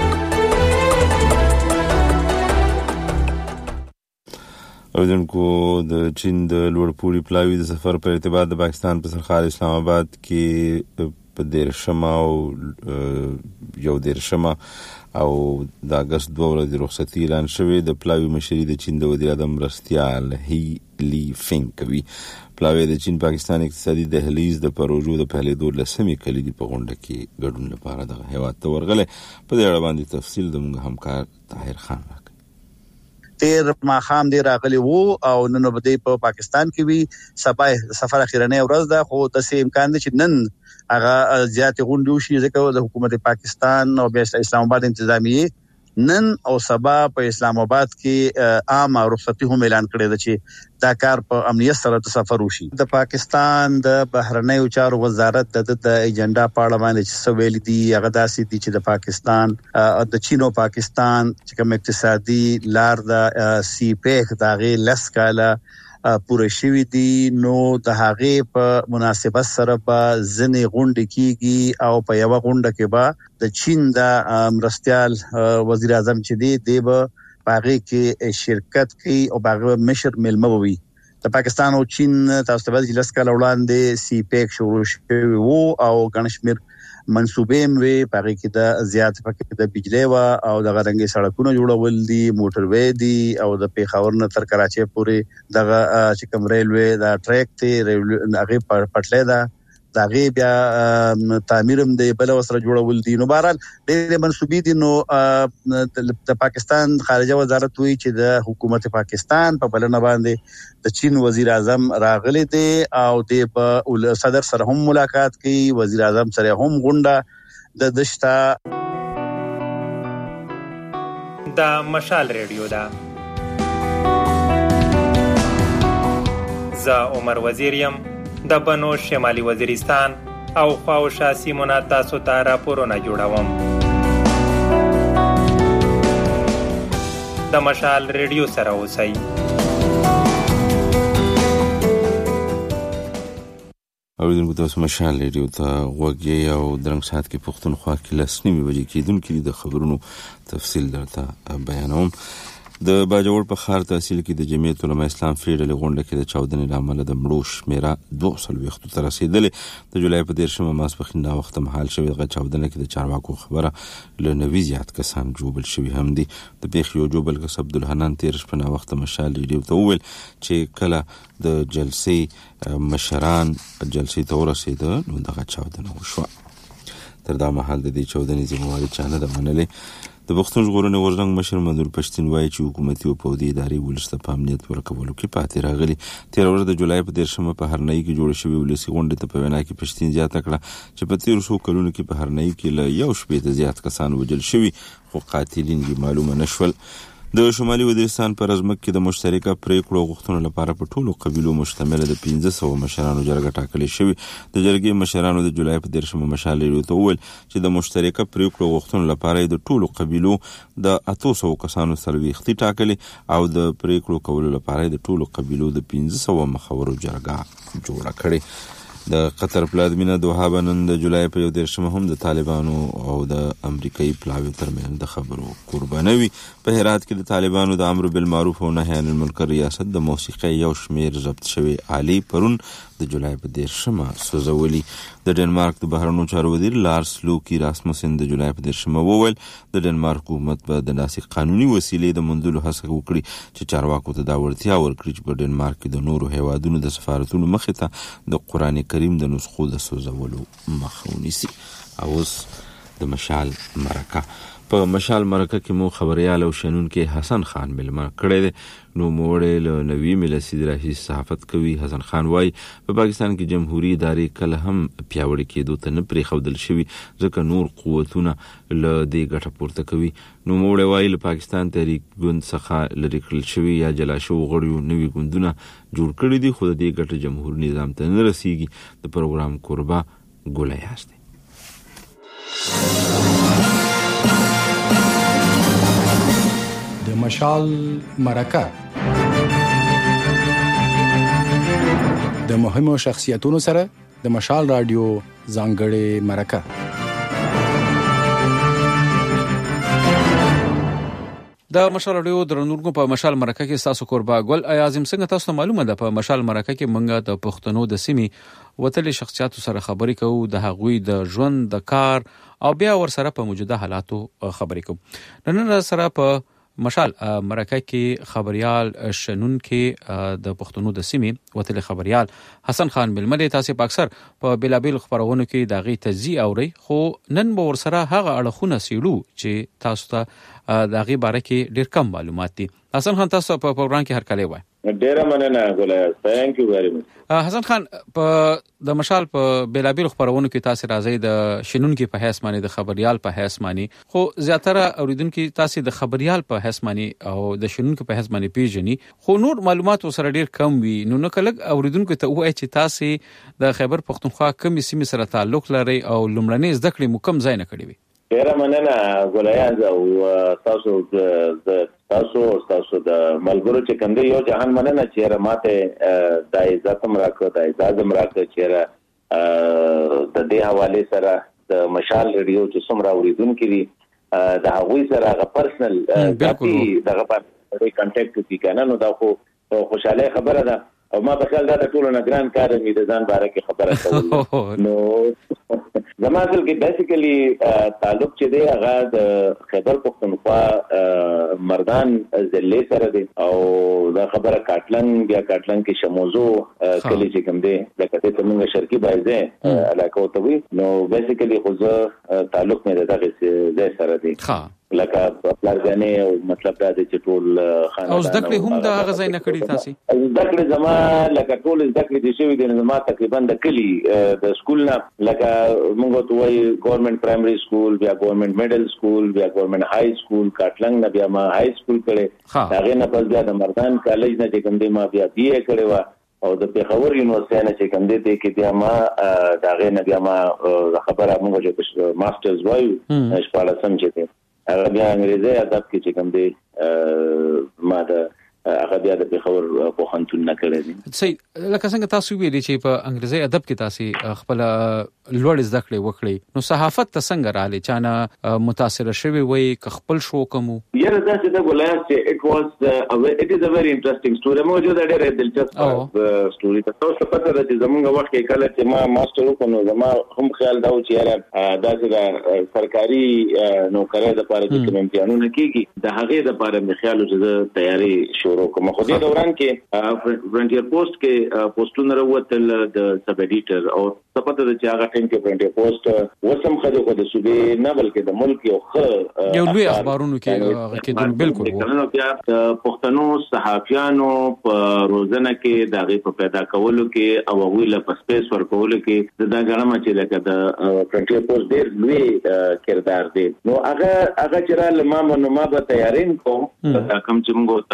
اوریدونکو د چین د لوړپوړي پلاوي د سفر په ارتباط د پاکستان په سرحد اسلام آباد کې په 13 او یو 13 او د اگست 2 ورځې رخصتي اعلان شوې. د پلاوي مشري د چین د وزیر اعظم مرستیال هی لی فینګ کوي. پلاوي د چین پاکستان اقتصادي دهلیز د پروژو د پهلې دور لسمې کلیدي په غونډه کې ګډون لپاره د هیواد ته ورغله. په دې اړه باندې تفصیل د موږ همکار طاهر خان راکړي. تیر ماخام دی راغلی وو او نن په پاکستان کې وی سبا سفر اخیرنه ورځ ده، خو د سیم امکان دي چې نن هغه زیات غونډې وشي ځکه د حکومت پاکستان او بیا اسلام آباد انتظامیه نن او سبا په اسلام آباد کې عام رخصتي هم اعلان کړی دی چې دا کار په امنیت سره سفر وشي. د پاکستان د بهرنیو چارو وزارت د ایجنډا په اړه باندې چې سویل دي هغه داسې دي چې د پاکستان د چین او پاکستان چې کوم اقتصادي لار د سی پیک دغه لس کاله پوره شوی دي نو د هغه په مناسبت سره په ځنې غونډه کیږي او په یو غونډه کې به د چین د مرستیال وزیر اعظم چې دی به هغه کې شرکت کوي او هغه مشر ملمه وي. د پاکستان او چین تاسو ته د لس کال وړاندې سی پیک شروع شوی وو او غنشمیر منصوبې وي پاره کې د زیات پکې د بجلی وا او د غرنګي سړکونو جوړول دي، موټر وې دي او د پیښور نه تر کراچۍ پورې د چې کوم ریلوي د ټریک ته هغه پټلې ده دغه بیا تعمیرم دی بل وسره جوړول دي. نو بهرحال ډېر منسوبې دي. نو د پاکستان خارجه وزارت وی چې د حکومت پاکستان په بلنه باندې د چین وزیر اعظم راغلی دی او د صدر سره هم ملاقات کوي، وزیر اعظم سره هم غونډه د دشتا. د مشال ریډیو ده. زه عمر وزیر یم د بنو شمالي وزیرستان او خواوشا سیمونه تاسو ته راپورونه جوړوم. د مشال ریډیو سره اوسئ. اوریدونکو تاسو مشال ریډیو ته غوږ یې او درنګ ساعت کې پښتونخوا کې 9:30 بجې کېدونکې د خبرونو تفصیل درته بیانوم. د باجوړ په ښار تحصیل کې د جمعیت علماء اسلام فیډرل غونډه کې د چاودنې له امله د مړو شمیره 240 ته رسیدلې. د جولای په 13 ماسپښین دا وخت مهال شوې د چاودنې کې د چارواکو خبره له 90 زیات کسان جوبل شوي هم دي. د پیښې یو جوبل کس عبدالحنان 13 په وخت مشال ریډیو ته وویل چې کله د جلسې مشران جلسې ته ورسېده نو دغه چاودنه وشوه. تر دا مهال د دې چاودنې ذمہواري چا نه ده منلې. د پښتون ژغورنې غورځنګ مشر منظور پښتين وایي چې حکومتي او پوځي ادارې ولس ته په امنیت ورکولو کې پاتې راغلي. تیر ورځ د جولای په 13 په هرنۍ کې جوړ شوی ولسي غونډه ته په وینا کې پښتين زیاته کړه چې په 1300 کلونو کې په هرنۍ کې له 1 زیات کسان وژل شوي خو قاتلین یې معلومه نشول. د شمالي وزیرستان پر ازمک کې د مشترکه پریکړو غوښتنو لپاره په ټولو قبیلو مشتمل د 1500 مشرانو جرګه ټاکلې شوې. د جرګې مشرانو د جولای په 13 مشال ریډیو ته وویل چې د مشترکه پریکړو غوښتنو لپاره د ټولو قبیلو د 800 کسانو سرويختي ټاکلې او د پریکړو کولو لپاره د ټولو قبیلو د 1500 مخورو جرګه جوړه کړې. د قطر پلازمینه دوحه نن د جولای په 13 هم د طالبانو او د امریکایي پلاویو ترمنځ د خبرو قربانوي. په هرات کې د طالبانو د امر بالمعروف او نهي عن المنکر ریاست د موسیقي یو شمیر ضبط شوی عالی پرون د جولای په 13 سوزولي. د ډنمارک د بهرنیو چارو وزیر لارس لوکی راسموسن د جولای په 13 وویل د ډنمارک حکومت به د ناسي قانوني وسیلې د موندلو هڅه وکړي چې چارواکو ته دا ورتیا ورکړي چې په ډنمارک کې د نورو هیوادونو د سفارتونو مخې ته د قران کریم د نسخو د سوزولو مخه ونیسي. اوس د مشال مرکه. په مشال مرکه کې مو خبريال او شنون کې حسن خان ملما کړی دی. نو موړې له نوی ملسي دراسي صحافت کوي. حسن خان وايي په پاکستان کې جمهوریت ادارې کله هم پیاوړې کېدو ته نه پرې خودل شوی ځکه نور قوتونه له دې ګټه پورته کوي. نو موړې وايي له پاکستان تحریک ګوند څخه لري کړل شوی یا جلا شو غړیو نوی ګوندونه جوړ کړی دي خو د دې ګټه جمهور نظام ته نه رسیږي. د پروګرام قربا ګولای هسته. د مشال مرکه د مهمو شخصیتونو سره د مشال رادیو ځانګړې مرکه. د مشال رادیو درنورګو په مشال مرکه کې تاسو قربا ګل اعظم څنګه تاسو معلومه ده په مشال مرکه کې مونږه د پښتنو د سیمې وتلي شخصیتو سره خبرې کوو د هغوی د ژوند د کار او بیا ور سره په موجوده حالاتو خبرې کوو. نن سره په مشال مرکه کې خبريال شنون کې د پښتنو د سیمې وتل خبريال حسن خان ململ تاسو په اکثر په بلابل خبرونو کې داغي تجزی اوري خو نن به ور سره هغه اړخونه سیړو چې تاسو ته داغي باره کې ډیر کم معلومات دي. حسن خان تاسو په پروګرام کې هر کله وای. ډیر مننه ګولای. ثانک یو ویری مچ. حسن خان په د مشال په بلابل خبرونو کې تاسو راځي د شنون کې په حیث باندې د خبريال په حیث باندې خو زیاتره اوریدونکو تاسو د خبريال په حیث باندې او د شنون کې په حیث باندې پیژني خو نور معلومات سره ډیر کم وي. نو کله اوریدونکو ته وایي چې تاسو د خیبر پختونخوا کومې سیمې سره تعلق لري او لومړنۍ زده کړې مو کوم ځای نه کړې وي. ډیر مننه ګولای. او تاسو د ملګرو چې کوم دی یو جهان مننه چې رماته د عزت مراکو د اجازه مراکو چې د دې حواله سره د مشال ریډیو چې څومره اوریدونکو دي د هغوی سره غو پرسنل ذاتي دغه په کانټیکټ کې کنه نو دا خو خوشاله خبره ده او ما په خیال دا ټول نه ګران کار مې د ځان باره کې خبره کول. نو زمادل کې بیسیکلی تعلق چې دی هغه د خیبر پختونخوا مردان ضلع سره دی او دا خبره کاټلنګ کې شموزو کلی چې کوم دی لکه ته موږ شرقي بایزه علاقه ته وي. نو بیسیکلی خو تعلق مې دغه ځای سره دی. لکه پلارګانې او مطلب دا د ټول خانه او زده کړې هم د هغه ځای نه کړی تاسو زده کړې زما لکه ټول زده کړې د شوی د زما تقریبا د کلی د سکول نه لکه موږ ته وایي ګورنمنت پرایمري سکول بیا ګورنمنت میډل سکول بیا ګورنمنت های سکول کاټلنګ نه بیا ما های سکول کړې هغه نه پس بیا د مردان کالج نه چې کوم دی ما بیا بي اے کړې و او د پیښور یونیورسيټي نه چې کوم دی کې بیا ما داغه نه بیا ما خبره موږ چې ماسترز وایو شپاله سم چې هغه بیا انګریزي ادب کې چې کوم دی ما د هغه بیا د پیښور په خنتون نه کړی دي صحیح لکه څنګه تاسو ویلي چې په انګریزي ادب کې تاسو خپل لوړ زده کړې وکړې نو صحافت ته څنګه رااله چانه متاثر شوی وي خپل شو کوم یره دا چې د ګولای چې it is a very interesting story موجوده ده ډېر دلچسپ سټوري تاسو پته ده چې زمونږ وخت کې کله چې ما ماستر وکړو زما هم خیال دا و چې یاره دا چې سرکاري نوکری د لپاره چې کوم امتحانونه کیږي د هغه د لپاره مې خیال و چې تیاری شروع کوم خو دې دوران کې فرنټیر پوسټ کې پوسټونه وروتل د سب ایډیټر او پته ده چې هغه ټیم کې فرنټیر پوسټ وسم خدای خو د صوبې نه بلکې د ملک یو لوی اخبارونو کې بالکل وو بیا پښتنو صحافیانو په روزنه کې دغه په پیدا کولو کې او ویله په سپیس ورکولو کې دا غنمه چې لکه د فرنټیر پوسټ ډېر لوی کردار دی نو هغه چې را لمه ما به تیارین کوم کوم چې موږ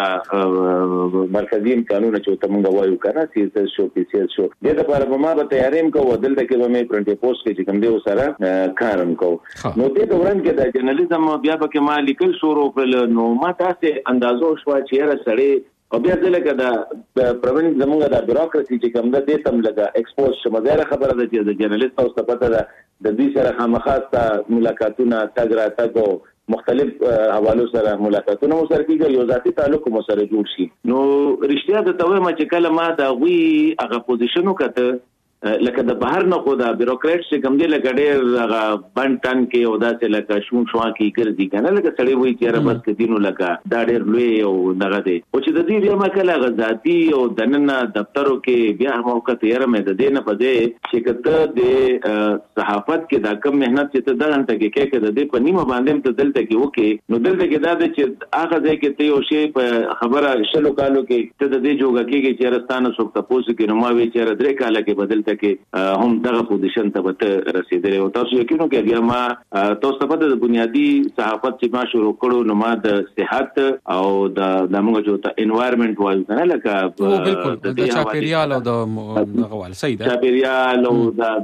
ته مرکزی قانون چې ته موږ وایو کنه سیاست شو پی سی شو دې لپاره ما به تیارین کوم دلته کې به مې فرنټیر پوسټ کې چې کوم دی سره کارم کوم نو دې دوران کې د جرنالیزم بیا به ما لیکل شروع کړل نو ما تاسو اندازو شو چې را سړی او بیا ځکه دا پروین زموږ د بیروکراسي چې کوم ده دې تم لګا ایکسپوز شمه خبره ده چې د جرنالیست او پته ده د دې سره خامخاسته ملاقاتونه تګ مختلف حوالو سره ملاقاتونه مو سره کیږي یو ذاتی تعلق مو سره جوړ شي نو رښتیا د توې ما چې کله ما دا وی هغه پوزیشن وکړه لکه د بهر نه خو دا بیروکرات چې کوم دی لکه ډېر هغه بند ټن کې او دا چې لکه شون شوا کې ګرځي کنه لکه سړی وایي چې را بس کدينو لکه دا ډېر لوی او دغه دی او چې د دې بیا ما کله غزاتی او دننه دفترو کې بیا موقع تیار مې د دې نه پدې چې کته د صحافت کې دا کم مهنت چې ته دغه ته کې د دې په نیمه باندې ته دلته کې وکي نو دلته کې دا چې هغه ځای کې ته یو شی په خبره شلو کالو کې ته د دې جوګه کې چې رستانه څوک تاسو کې نو ما وی چې درې کاله کې بدل کې هم دغه پوزیشن ته به رسیدل او تاسو یقینو کې بیا ما تاسو په د بنیادی صحافت چې ما شروع کړو نو ما د صحت او د موږ جو ته انوایرنمنت وایو نه لکه د چاپیریال او د غوال صحیح ده چاپیریال او د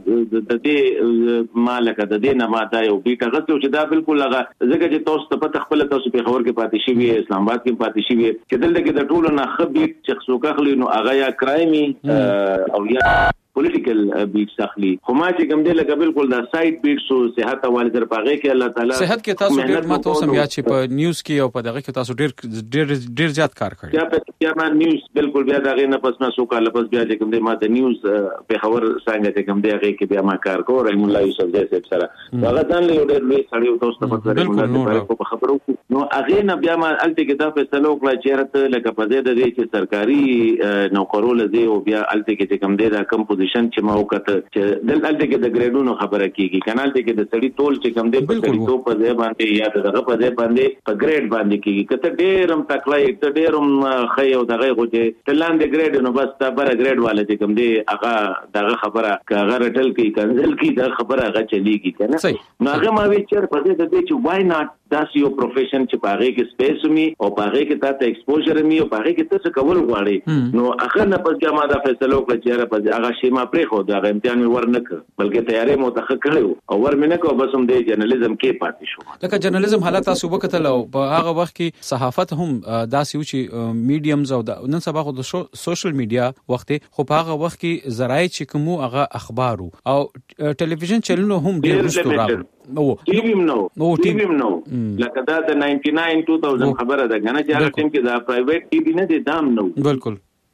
دې ما لکه د دې نه ما دا یو بیټ هغه چې دا بالکل هغه ځکه چې تاسو په خپل تاسو په خبر کې پاتې شي وي اسلام آباد کې پاتې شي وي چې دلته کې د ټولو نه خبيت چې څوک خلی نو هغه یا کرایمي او یا پولیټیکل بیټ اخلي خو ما چې کوم دی لکه بالکل دا سایت بیټ سو صحت حواله در پاغه کې الله تعالی صحت کې تاسو ډېر ماته اوسم یا چې په نیوز کې او په دغه کې تاسو ډېر زیات کار کړی یا ما نیوز بالکل بیا دغه نه پس ما سو کال پس بیا چې کوم دی ما د نیوز په خبر څنګه چې کوم دی هغه کې بیا ما کار کوم رحم الله یوسف جیسب سره هغه ځان له ډېر لوی سړی تاسو ته پته په خبرو نو هغه نه بیا ما الته کې دا فیصله وکړه چې راته لکه په دې د دې چې سرکاري نوکرول دی او بیا الته کې کوم دی دا کم چې ما وکړه چې دلته کې د ګریډونو خبره کیږي کنال ته کې د سړی ټول چې کم دی په سړی تو په ځای باندې یا دغه په ځای باندې په ګریډ باندې کیږي کته ډېرم تکلای ته ډېرم خي او دغه غوته تلاند ګریډ نو بس تا بر ګریډ والے چې کم دی هغه دغه خبره هغه رټل کی کنزل کی دا خبره هغه چلیږي کنه نو هغه ما وی چر په دې د دې چې وای ناٹ دا یو پروفیشن چې پاره کې سپیس می او پاره کې تاسو ایکسپوژر می او پاره کې تاسو کول غواړي نو هغه نه پس ما دا فیصله وکړه چې په هغه شی ما پرې خو دا امتحان مې ورنک بلکې تیارې مو ته کړو او ورمنه کو بس هم د جرنالیزم کې پاتې شو لکه جرنالیزم حالت تاسو وکړل او په هغه وخت کې صحافت هم داسې و چې میډیمز او نن سبا خو د سوشل میډیا وخت خو په هغه وخت کې ذرایع چې کوم هغه اخبار او ټلویزیون چینلونه هم ډېر وروسته راغلل ټي وی نو لکه دا د 99 2000 خبره ده کنه چې هغه ټیم کې دا پرایویټ ټي وی نه دي دام نو بالکل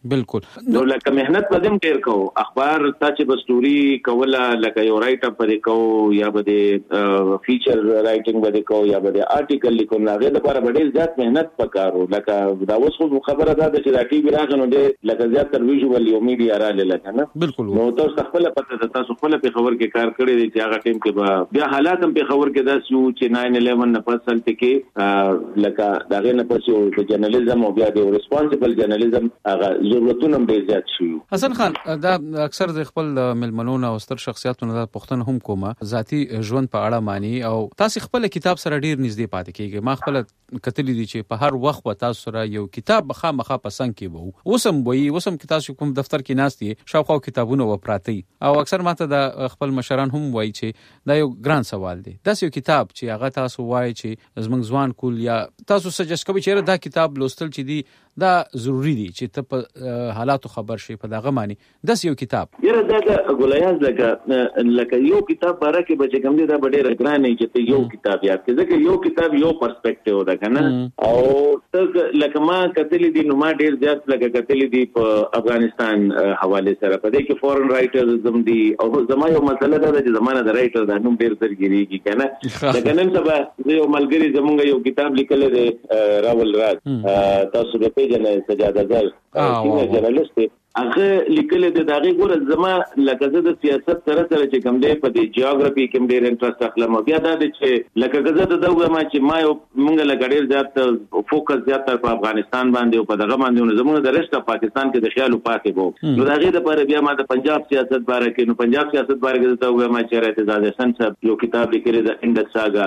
بالکل. نو لکه مهنت پدیم ډیر کو اخبار تا چې بستوري کوله لکه یو رائټ اپ پرې کو یا بده فیچر رائټینګ بده کو یا بده آرټیکل لیکو نه غیر لپاره ډیر زیات مهنت پکارو. لکه دا اوس خو خبره ده چې دا ټي وی راغنو ډیر لکه زیات تر ویژوال یو میډیا را لکه نه بالکل. نو تاسو خپل پته تاسو خپل په خبر کې کار کړی دی چې هغه ټیم کې بیا حالات هم په خبر کې دا سو چې 9/11 نه پس سنت کې لکه داغه نه پس یو جرنالیزم او بیا د ریسپانسیبل جرنالیزم هغه ضرورتونه هم ډیر زیات شي. حسن خان دا اکثر د خپل ملمنونو او ستر شخصیتونو د پښتون هم کومه ذاتی ژوند په اړه مانی او تاسو خپل کتاب سره ډیر نږدې پاتې کیږي. ما خپل کتلې دي چې په هر وخت به تاسو سره یو کتاب خامخا پسند کی وو وسم کتاب کوم دفتر کې ناستي شاوخوا کتابونه و پراتی او اکثر ماته د خپل مشران هم وایي چې دا یو ګران سوال دی. دا یو کتاب چې هغه تاسو وایي چې زمنګ ځوان کول یا تاسو سجست کوي چې دا کتاب لوستل چې دی دا ضروری دی چې ته په حالاتو خبر شې په دغه معنی دا یو کتاب یره دا غولیاز لکه یو کتاب باره کې بچ کوم دی دا ډېر ګران نه چې یو کتاب یاد کې ځکه یو کتاب یو پرسپیکټیو ده کنه او ته لکه ما کتلې دي نو ما ډېر زیات لکه کتلې دي په افغانستان حواله سره په دې کې فورن رائټرز زم دي او زما یو مسله ده چې زمانه د رائټر دا نوم ډېر سرګریږي کنه لکه نن سبا یو ملګری زمونږ یو کتاب لیکل دی راول راج تاسو په پیژنې سجاده زل سینه جرنالست هغه لیکل دی داغه ګور زما لکه زه د سیاست سره چې کوم دی په دې جیوغرافي کې ډېر انټرست اخلم بیا دا چې لکه زه د دوه ما چې ما یو مونږ لکه ډېر زیات فوکس زیات تر په افغانستان باندې او په دغه باندې زموږ د رښت پاکستان کې د خیال پاتې وو نو داغه د پر بیا ما د پنجاب سیاست باره کې نو پنجاب سیاست باره کې ته ما چې راته زاده سن صاحب یو کتاب لیکلی د انډس ساګا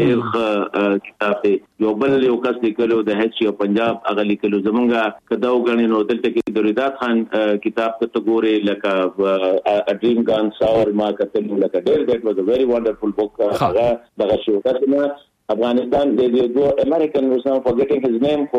ډېر کتاب دی یو بل یو کس لیکلو د هچ یو پنجاب هغه لیکلو زمونږه کداو غنی نو دلته کې د ریاض خان کتاب ته ګوري لکه ا ډریم گان ساور ما کتل لکه ډېر دیٹ واز ا ویری وانډرفul book هغه دغه شو تاسو افغانستان د امریکن was now forgetting his name for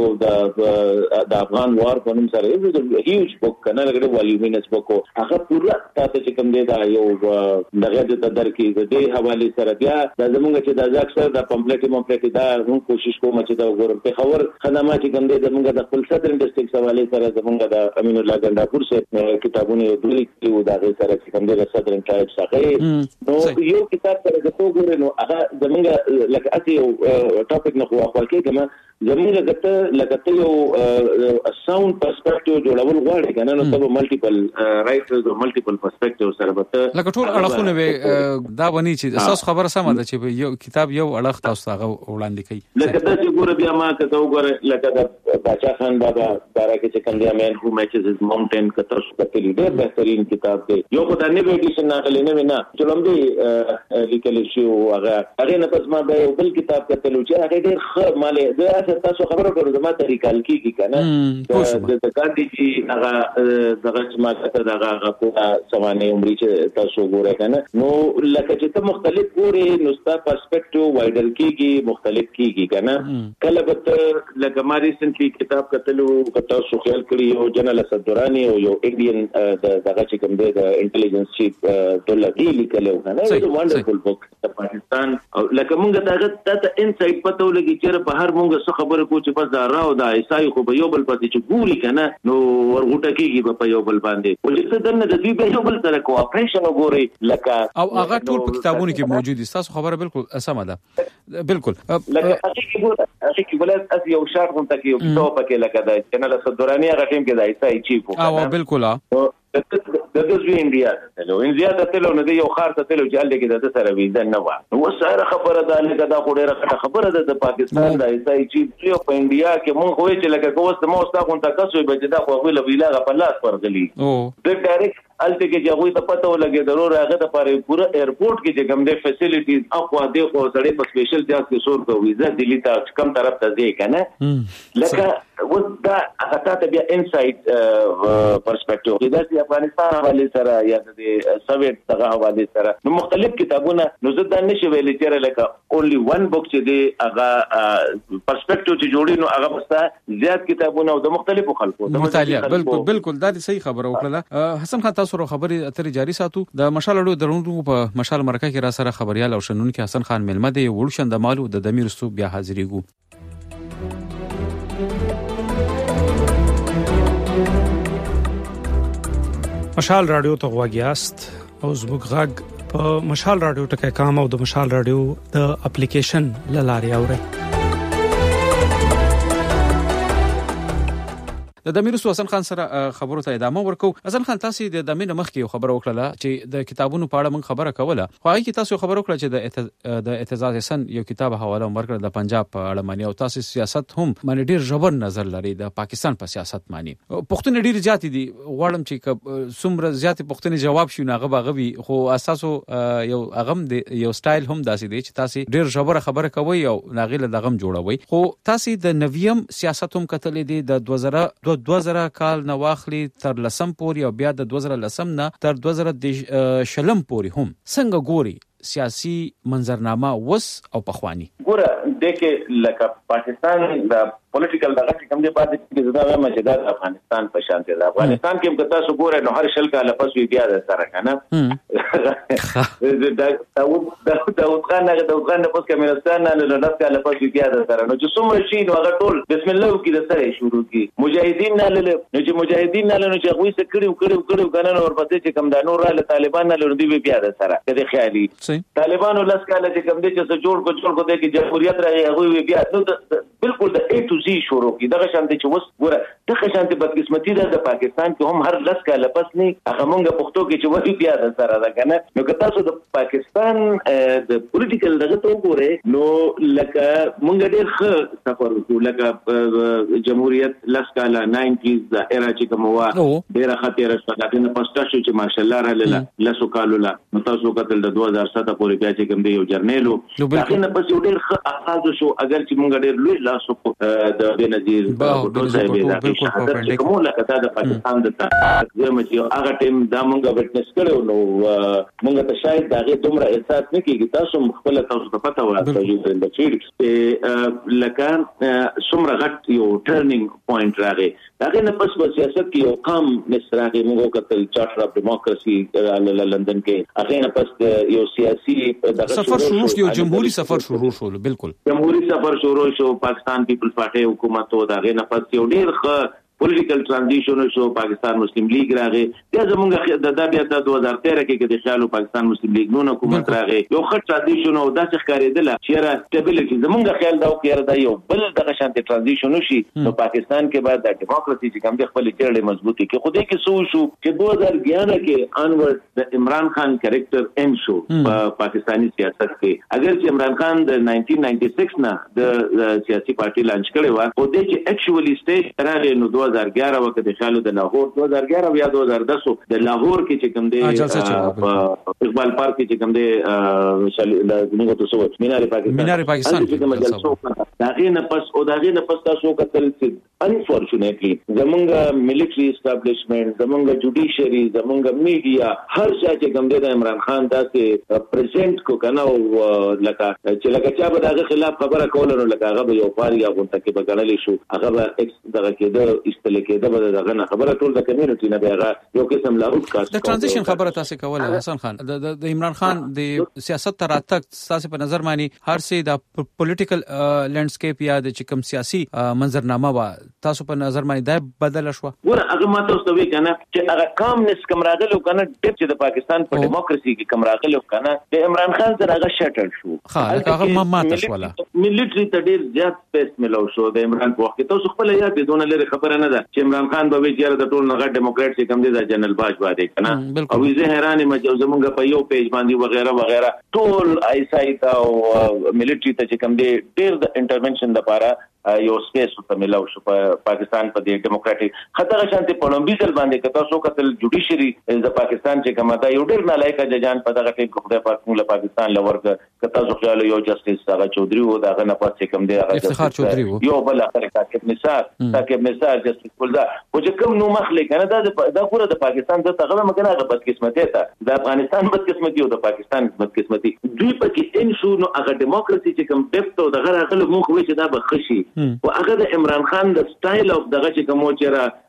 the Afghan war په نوم سره it was a huge book کنه لکه voluminous book هغه پورا تاسو چې کوم دی دا یو دغه د تدر کې د دې حواله سره بیا د زمونږ چې د اکثر د پمپلیټ دا موږ کوشش کوو چې دا وګورم په خبر خدمات چې کوم دی زمونږ د خپل صدر ډیسټریکټ حواله سره زمونږ د امین الله ګنداپور سره کتابونه دوی کې دا سره چې کوم دی د صدر ټایپ څخه نو یو کتاب سره د تو ګورې نو هغه زمونږ لکه یو ټاپک نه خو خپل کې کما زموږ لګته یو ساوند پرسپیکټیو جوړول غواړي کنه نو ته ملټیپل رائټرز او ملټیپل پرسپیکټیو سره به لکه ټول اړخونه به دا ونی چې اساس خبره سم ده چې یو کتاب یو اړخ تاسو هغه وړاندې کوي لکه دا چې ګوره بیا ما کته وګوره لکه د باچا خان بابا دارا کې چې کوم دی مین هو میچز از ماونټین کتر کتلی ډېر بهترین کتاب دی یو په دانه ایډیشن ناغلی نه چلم دی لیکل شو هغه نه پس ما به بل کتاب کتلو چې هغه ډېر ښه مالې دا تاسو خبرو کړو زما طریقه کیږي کنه د کاندي چې هغه دغه ما کته دغه په سوانه عمر چې تاسو ګورئ کنه نو لکه چې ته مختلف ګوري نو ستاسو پرسپیکټیو وایډر کیږي مختلف کیږي کنه کله به لکه ما ریسنټلی کتاب کتلو تاسو خیال کړی یو جنرال اسدورانی او یو انډین دغه چې کوم دی د انټيليجنس چیف دولتي لیکلو کنه یو وانډرفul book د پاکستان لکه موږ ته انسایټ پته ولګي چې په هر موږ څه خبره کو چې پس دا راو دا ایسای خو به یو بل پاتې چې ګوري کنه نو ورغوټه کیږي په یو بل باندې او چې دنه د دوی به یو بل سره کوآپریشن وګوري لکه او هغه ټول په کتابونو کې موجود دي تاسو خبره بالکل سمه ده بالکل لکه هغه کې بل اس یو شارټ هم تکي یو کتاب پکې لکه دا جنرال صدرانی هغه ټیم کې دا ایسای چیف او بالکل د دوی انډیا ته تلو نو یو خار ته تلو چې هلته کې د سره ویزه نه و نو سره خبره ده لکه دا خو ډیره خبره ده د پاکستان د ایسای چیف په انډیا کې مونږ خو چې لکه کوست مو ستا غونټه کسوي بچ دا خو ویل ویلا په لاس پرغلی د ډایرکټ الته کې چې هغه ته پته ولګي ضرور هغه د پاره پورا ایرپورټ کې چې کوم د فیسیلیټیز اقوا دی خو سړی په سپیشل ځای کې سور کو ویزه دلی ته کم طرف ته ځي کنه لکه ودا هغه ته بیا انسایټ پرسپیکټیو دا چې افغانستان حواله سره یا د سویټ دغه حواله سره نو مختلف کتابونه نو زه دا نشم ویل چې لکه اونلی ون بوک چې دی هغه پرسپیکټیو چې جوړی نو هغه بسته زیات کتابونه او د مختلفو خلکو مطالعه بالکل دا صحیح خبره وکړه حسن خان سره خبرې اترې جاری ساتو د مشال اړو درونو په مشال مرکه کې را سره خبريال او شنن کې حسن خان ملمه دی ورشند مالو د دمیر سو بیا حاضرېګو مشال رادیو ته غواګیاست او زموږ غږ په مشال رادیو ټکی کام او د مشال رادیو د اپلیکیشن لاري اورئ. د امیر حسن خان سره خبرو ته ادامه ورکو. حسن خان تاسو د دمه مخ کې خبر وکړه چې د کتابونو په اړه موږ خبره کوله، خو هغه کې تاسو خبر وکړه چې د اعتزاز حسن یو کتاب حواله ورکړه د پنجاب په اړه معنی، او تاسو سیاست هم باندې ډیر ژور نظر لري د پاکستان په سیاست معنی. پښتون ډیر زیات دي، غواړم چې څومره زیات پښتون جواب شي نه غبي، خو اساسو یو اغم دی، یو سټایل هم داسې دی چې تاسو ډیر ژور خبره کوي او ناغله دغم جوړوي. خو تاسو د نویم سیاست هم کتلې دي د 2000 کال نه واخلي تر لسم پورې او بیا د 2010 نه تر 2010 پورې هم څنګه ګوري سیاسي منظرنامه وس او پخوانی؟ ګوره دغه لکه پاکستان د پولیټیکل دغه کوم دی پاتې چې زدا وایم چې د افغانستان په شان دی. افغانستان کې هم تاسو ګوره نو هر شل کال پس بیا د سره کنه داود خان نه پس کمرستان نه له 10 کال پس بیا د سره نو چې څومره شي نو هغه ټول بسم الله کې د سره شروع کی مجاهدین نه له نو چې مجاهدین نه له چې غوي څه کړو کنه نو ورپسې چې کوم د نور له طالبان نه له دی بیا د سره کده خیالي طالبانو لاس کاله چې کوم دي چې جوړ کو د جمهوریت راغی هغه بیا نو بالکل د A to Z شروع کی دغه شانتي چې وس ګوره دغه شانتي بدقسمتي د پاکستان کې هم هر لاس کاله پس نه هغه مونږه پښتو کې چې وایي بیا د سره ده کنه. نو که تاسو د پاکستان د پولیټیکل دغه ته وګورئ نو لکه مونږ ډېر ښه سفر وکړو، لکه جمهوریت لاس کاله 90s د ایرا چې کوم وا ډېر خطر شته دا نه پښتا شو چې ماشالله را لاله لاسو کالو لا نو تاسو کتل د 2007 پورې بیا چې کوم دی یو جرنیلو دا نه پس یو ډېر ښه اغاز شو، اگر چې مونږ ډېر لوی لاسو د بنظیر بوټو صاحب د شهادت چې کومه لکه د پاکستان د زموږ چې هغه ټیم دا مونږ وټنس کړو نو مونږ ته شاید دا غي دومره احساس نه کیږي. تاسو خپل تاسو ته پته وایي د چیر لکه څومره غټ یو ټرنینګ پوینټ راغی دا نه پس په سیاست کې یو قام نسراغي مونږ کتل چارټر اف ډیموکراسي لندن کې هغه نه پس یو سیاسي سفر شروع شو، جمهوریت سفر شروع شو، بالکل جمهوریت سفر شروع شو، پاکستان پیپلز پارټي حکومت او دا غي نه پس یو ډیر ښه پولیټیکل ترانزیشن شو، پاکستان مسلم لیگ راغی بیا زمونږ د بیا د 2013 کې د خیالو پاکستان مسلم لیگ نو حکومت راغی یو ښه ترانزیشن او داسې ښکارېدل چې را سټیبلیټي زمونږ خیال دا وکړ دا یو بل دغه شانتي ترانزیشن شي نو پاکستان کې بعد د ډیموکراسي چې کوم د خپل چیرې مضبوطی کې خو دې کې سو شو چې 2011 کې انورد د عمران خان کریکټر ان شو په پاکستانی سیاست کې. اگر چې عمران خان د 1996 نه د سیاسي پارټي لانچ کړي و او د چې اکچوالي سټیج راغی نو 2011 وخت د خالو د لاهور 2011 یا 2010 د لاهور کې چې کوم دی اقبال پارک کې چې کوم دی دغه تاسو مینار پاکستان چې کوم جلسه دا غي نه پس او دا غي نه پس تاسو کتل چې انفورچونټلی زمونږ ملټری اسټابلیشمنت زمونږ جوډیشری زمونږ میډیا هر ځای چې کوم دی د عمران خان داسې پریزنټ کو کنه او لکه چې لکه چا به دغه خلاف خبره کوله نو لکه هغه یو فاریا غونټه کې بغړلې شو هغه به دغه کې استلکه دا به دغه خبره ټول د کمیونټي نه بیاغه یو قسم لاوت کاست د ترانزیشن خبره تاسو کوله حسن خان د عمران خان د سیاست تر اتک تاسو په نظر مانی هر څه د پولیټیکل لینډسکیپ یا د چکم سیاسي منظرنامه وا تاسو په نظر مانی دا بدل شو ګور هغه ماته اوسوي کنه چې هغه کامنس کمراغلو کنه چې د پاکستان په ډیموکراسي کې کمراغلو کنه د عمران خان سره هغه شټل شو هغه ماته شولا ملټری ته ډیر زیات سپیس ملو شو د عمران په وخت تاسو خپل یاد دونه لري خبره نه ده چې عمران خان به ویچاره د ټول نغړ ډیموکرات چې کم دي د جنرال باج باندې کنه او زه حیران یم چې زمونږ په یو پیج باندې وغیرہ وغیرہ ټول آیسای تا او ملټری ته چې کم دي ډیر د انټرونشن لپاره یو سپیس ته ملو شو په پاکستان په د ډیموکراټیک خطر شانتي پولمبیزل باندې کته سو کتل جوډیشری د پاکستان چې کومه یو ډیر نالایق ججان په دغه ټیم خدای پاک موږ پاکستان لورک کته سو خیال یو جسټیس هغه چودري وو دغه نه پاتې کم دی هغه افتخار چودري وو یو بل اخر کاتب نثار جسټیس ولدا او چې کوم نو مخلې کنه دا پوره د پاکستان د تغله مکنه د بدقسمتۍ ته د افغانستان بدقسمتۍ او د پاکستان بدقسمتۍ دوی پکې ان شو نو هغه ډیموکراسي چې کوم ډیپټ او دغه راغله مونږ وې چې دا بخشي او هغه د عمران خان د سټایل او دغه چې کوم چیرې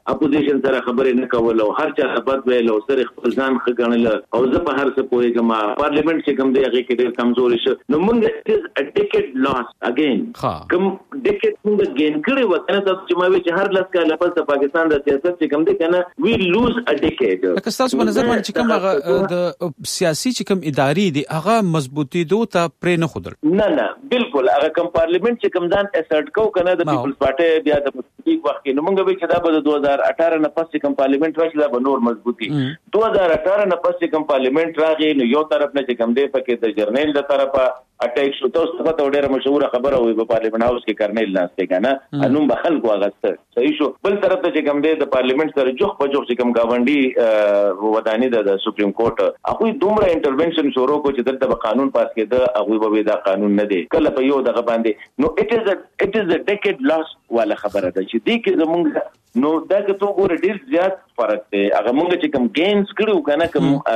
اپوزیشن سره خبرې نه کول او هر چا خبر ویل او سره خپل ځان خګنل او زه په هر څه پوهیږم پارلیمنت چې کوم دی هغه کې ډېر کمزوري شو نو موږ از ا ډیکیډ لاس اگین کوم ډیکیډ موږ گین کړی و کنه تاسو چې ما وی چې هر لاس کاله پس پاکستان د سیاست چې کوم دی کنه وی لوز ا ډیکیډ لکه تاسو په نظر باندې چې کوم هغه د سیاسي چې کوم اداري دی هغه مضبوطی دوه ته پرې نه خودل نه بالکل هغه کوم پارلیمنت چې کوم ځان اسرټ کو کنه د پیپلز پارټي بیا د مستقیق وخت کې نو موږ به چې دا به 2018 نه پس کوم پارلیمنت راشي دا به نور مضبوطی 2018 نه پس کوم پارلیمنت راغی نو یو طرف نه چې کوم دی پکې د جرنیل د طرفه اٹیک شو تاسو ته ډېر مشهور خبره وي په پارلیمنت هاوس کې کرنیل ناشته کنه انو بخل کو اغسته صحیح شو بل طرف ته چې کوم دی د پارلیمنت سره جوخ په جوخ چې کوم گاونډي ودانی د سپریم کورټ هغه دومره انټرونشن شروع کو چې دلته قانون پاس کېده هغه به دا قانون نه دی کله په یو دغه باندې نو it is a decade loss ولا خبره ده چې دې کې زمونږ نو دا که تو ګوره ډیر زیات فرق دی هغه مونږ چې کوم گینز کړو کنه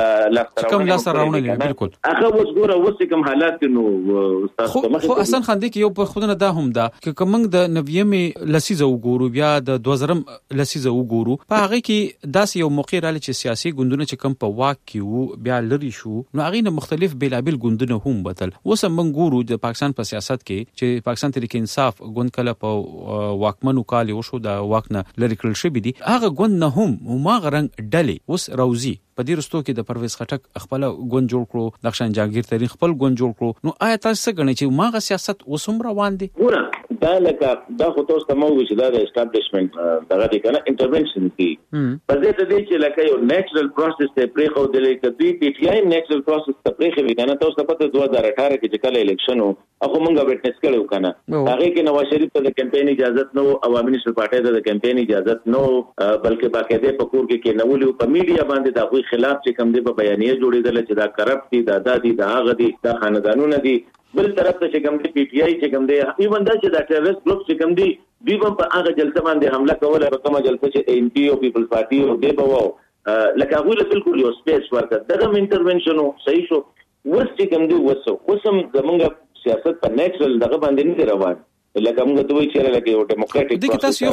کوم لاستراونه بالکل هغه اوس ګوره اوس کوم حالات نو استاد خو حسن خان دې کې یو په خودنه دا هم دا چې کوم د 90 لسیزه وګورو بیا د 2000 لسیزه وګورو په هغه کې داس یو موقع راځي چې سیاسي ګوندونه چې کوم په واک کې وو بیا لري شو نو هغه نه مختلف بیلابل ګوندونه هم بدل اوس موږ ګورو د پاکستان په سیاست کې چې پاکستان تحریک انصاف ګوند کله په واکمنو کال وشو د واک نه لري کړل شوی دي هغه ګوند نه هم ما غرنګ ډلې اوس روزي په دې رستو کې د پرویز خټک خپل ګوند جوړ کړو دښان جاګیر ترين خپل ګوند جوړ کړو نو آیا تاسو غنئ چې ماغه سیاست اوسم روان دي ګوره دا لکه دا خو تاسو ته مو چې دا د اسټابلیشمنت دغه دي کنه انټرونشن دي په دې ته دي چې لکه یو نیچرل پروسس ته پرې خو د لیک دی پی ټی آی نیچرل پروسس ته پرې خو کنه تاسو ته پته 2018 کې چې کله الیکشن وو هغه مونږه وټنس کړو کنه هغه کې نواز شریف ته د کمپاین اجازه نو عوامي نشل پارټي ته د کمپاین اجازه نو بلکې باقاعده پکور کې نولو په میډیا باندې دا غوي خلاف چې کوم دی په بیانیه جوړیدل چې دا کرپټ دي دا دادي دا هغه دي دا خاندانونه دي بل طرف ته چې کوم دی پی ټی آی چې کوم دی ایون دا چې دا ټیرریست ګروپ چې کوم دی دوی په هغه جلسه باندې حمله کوله په کومه جلسه چې ان پی او پیپلز پارټي او دی په لکه هغه له بالکل یو سپیس ورکړ دغه انټرونشن صحیح شو وس چې کوم دی وسم زمونږ سیاست په نیچرل دغه باندې نه روان لکه موږ ته وی چې لکه یو ډیموکراټیک دغه تاسو یو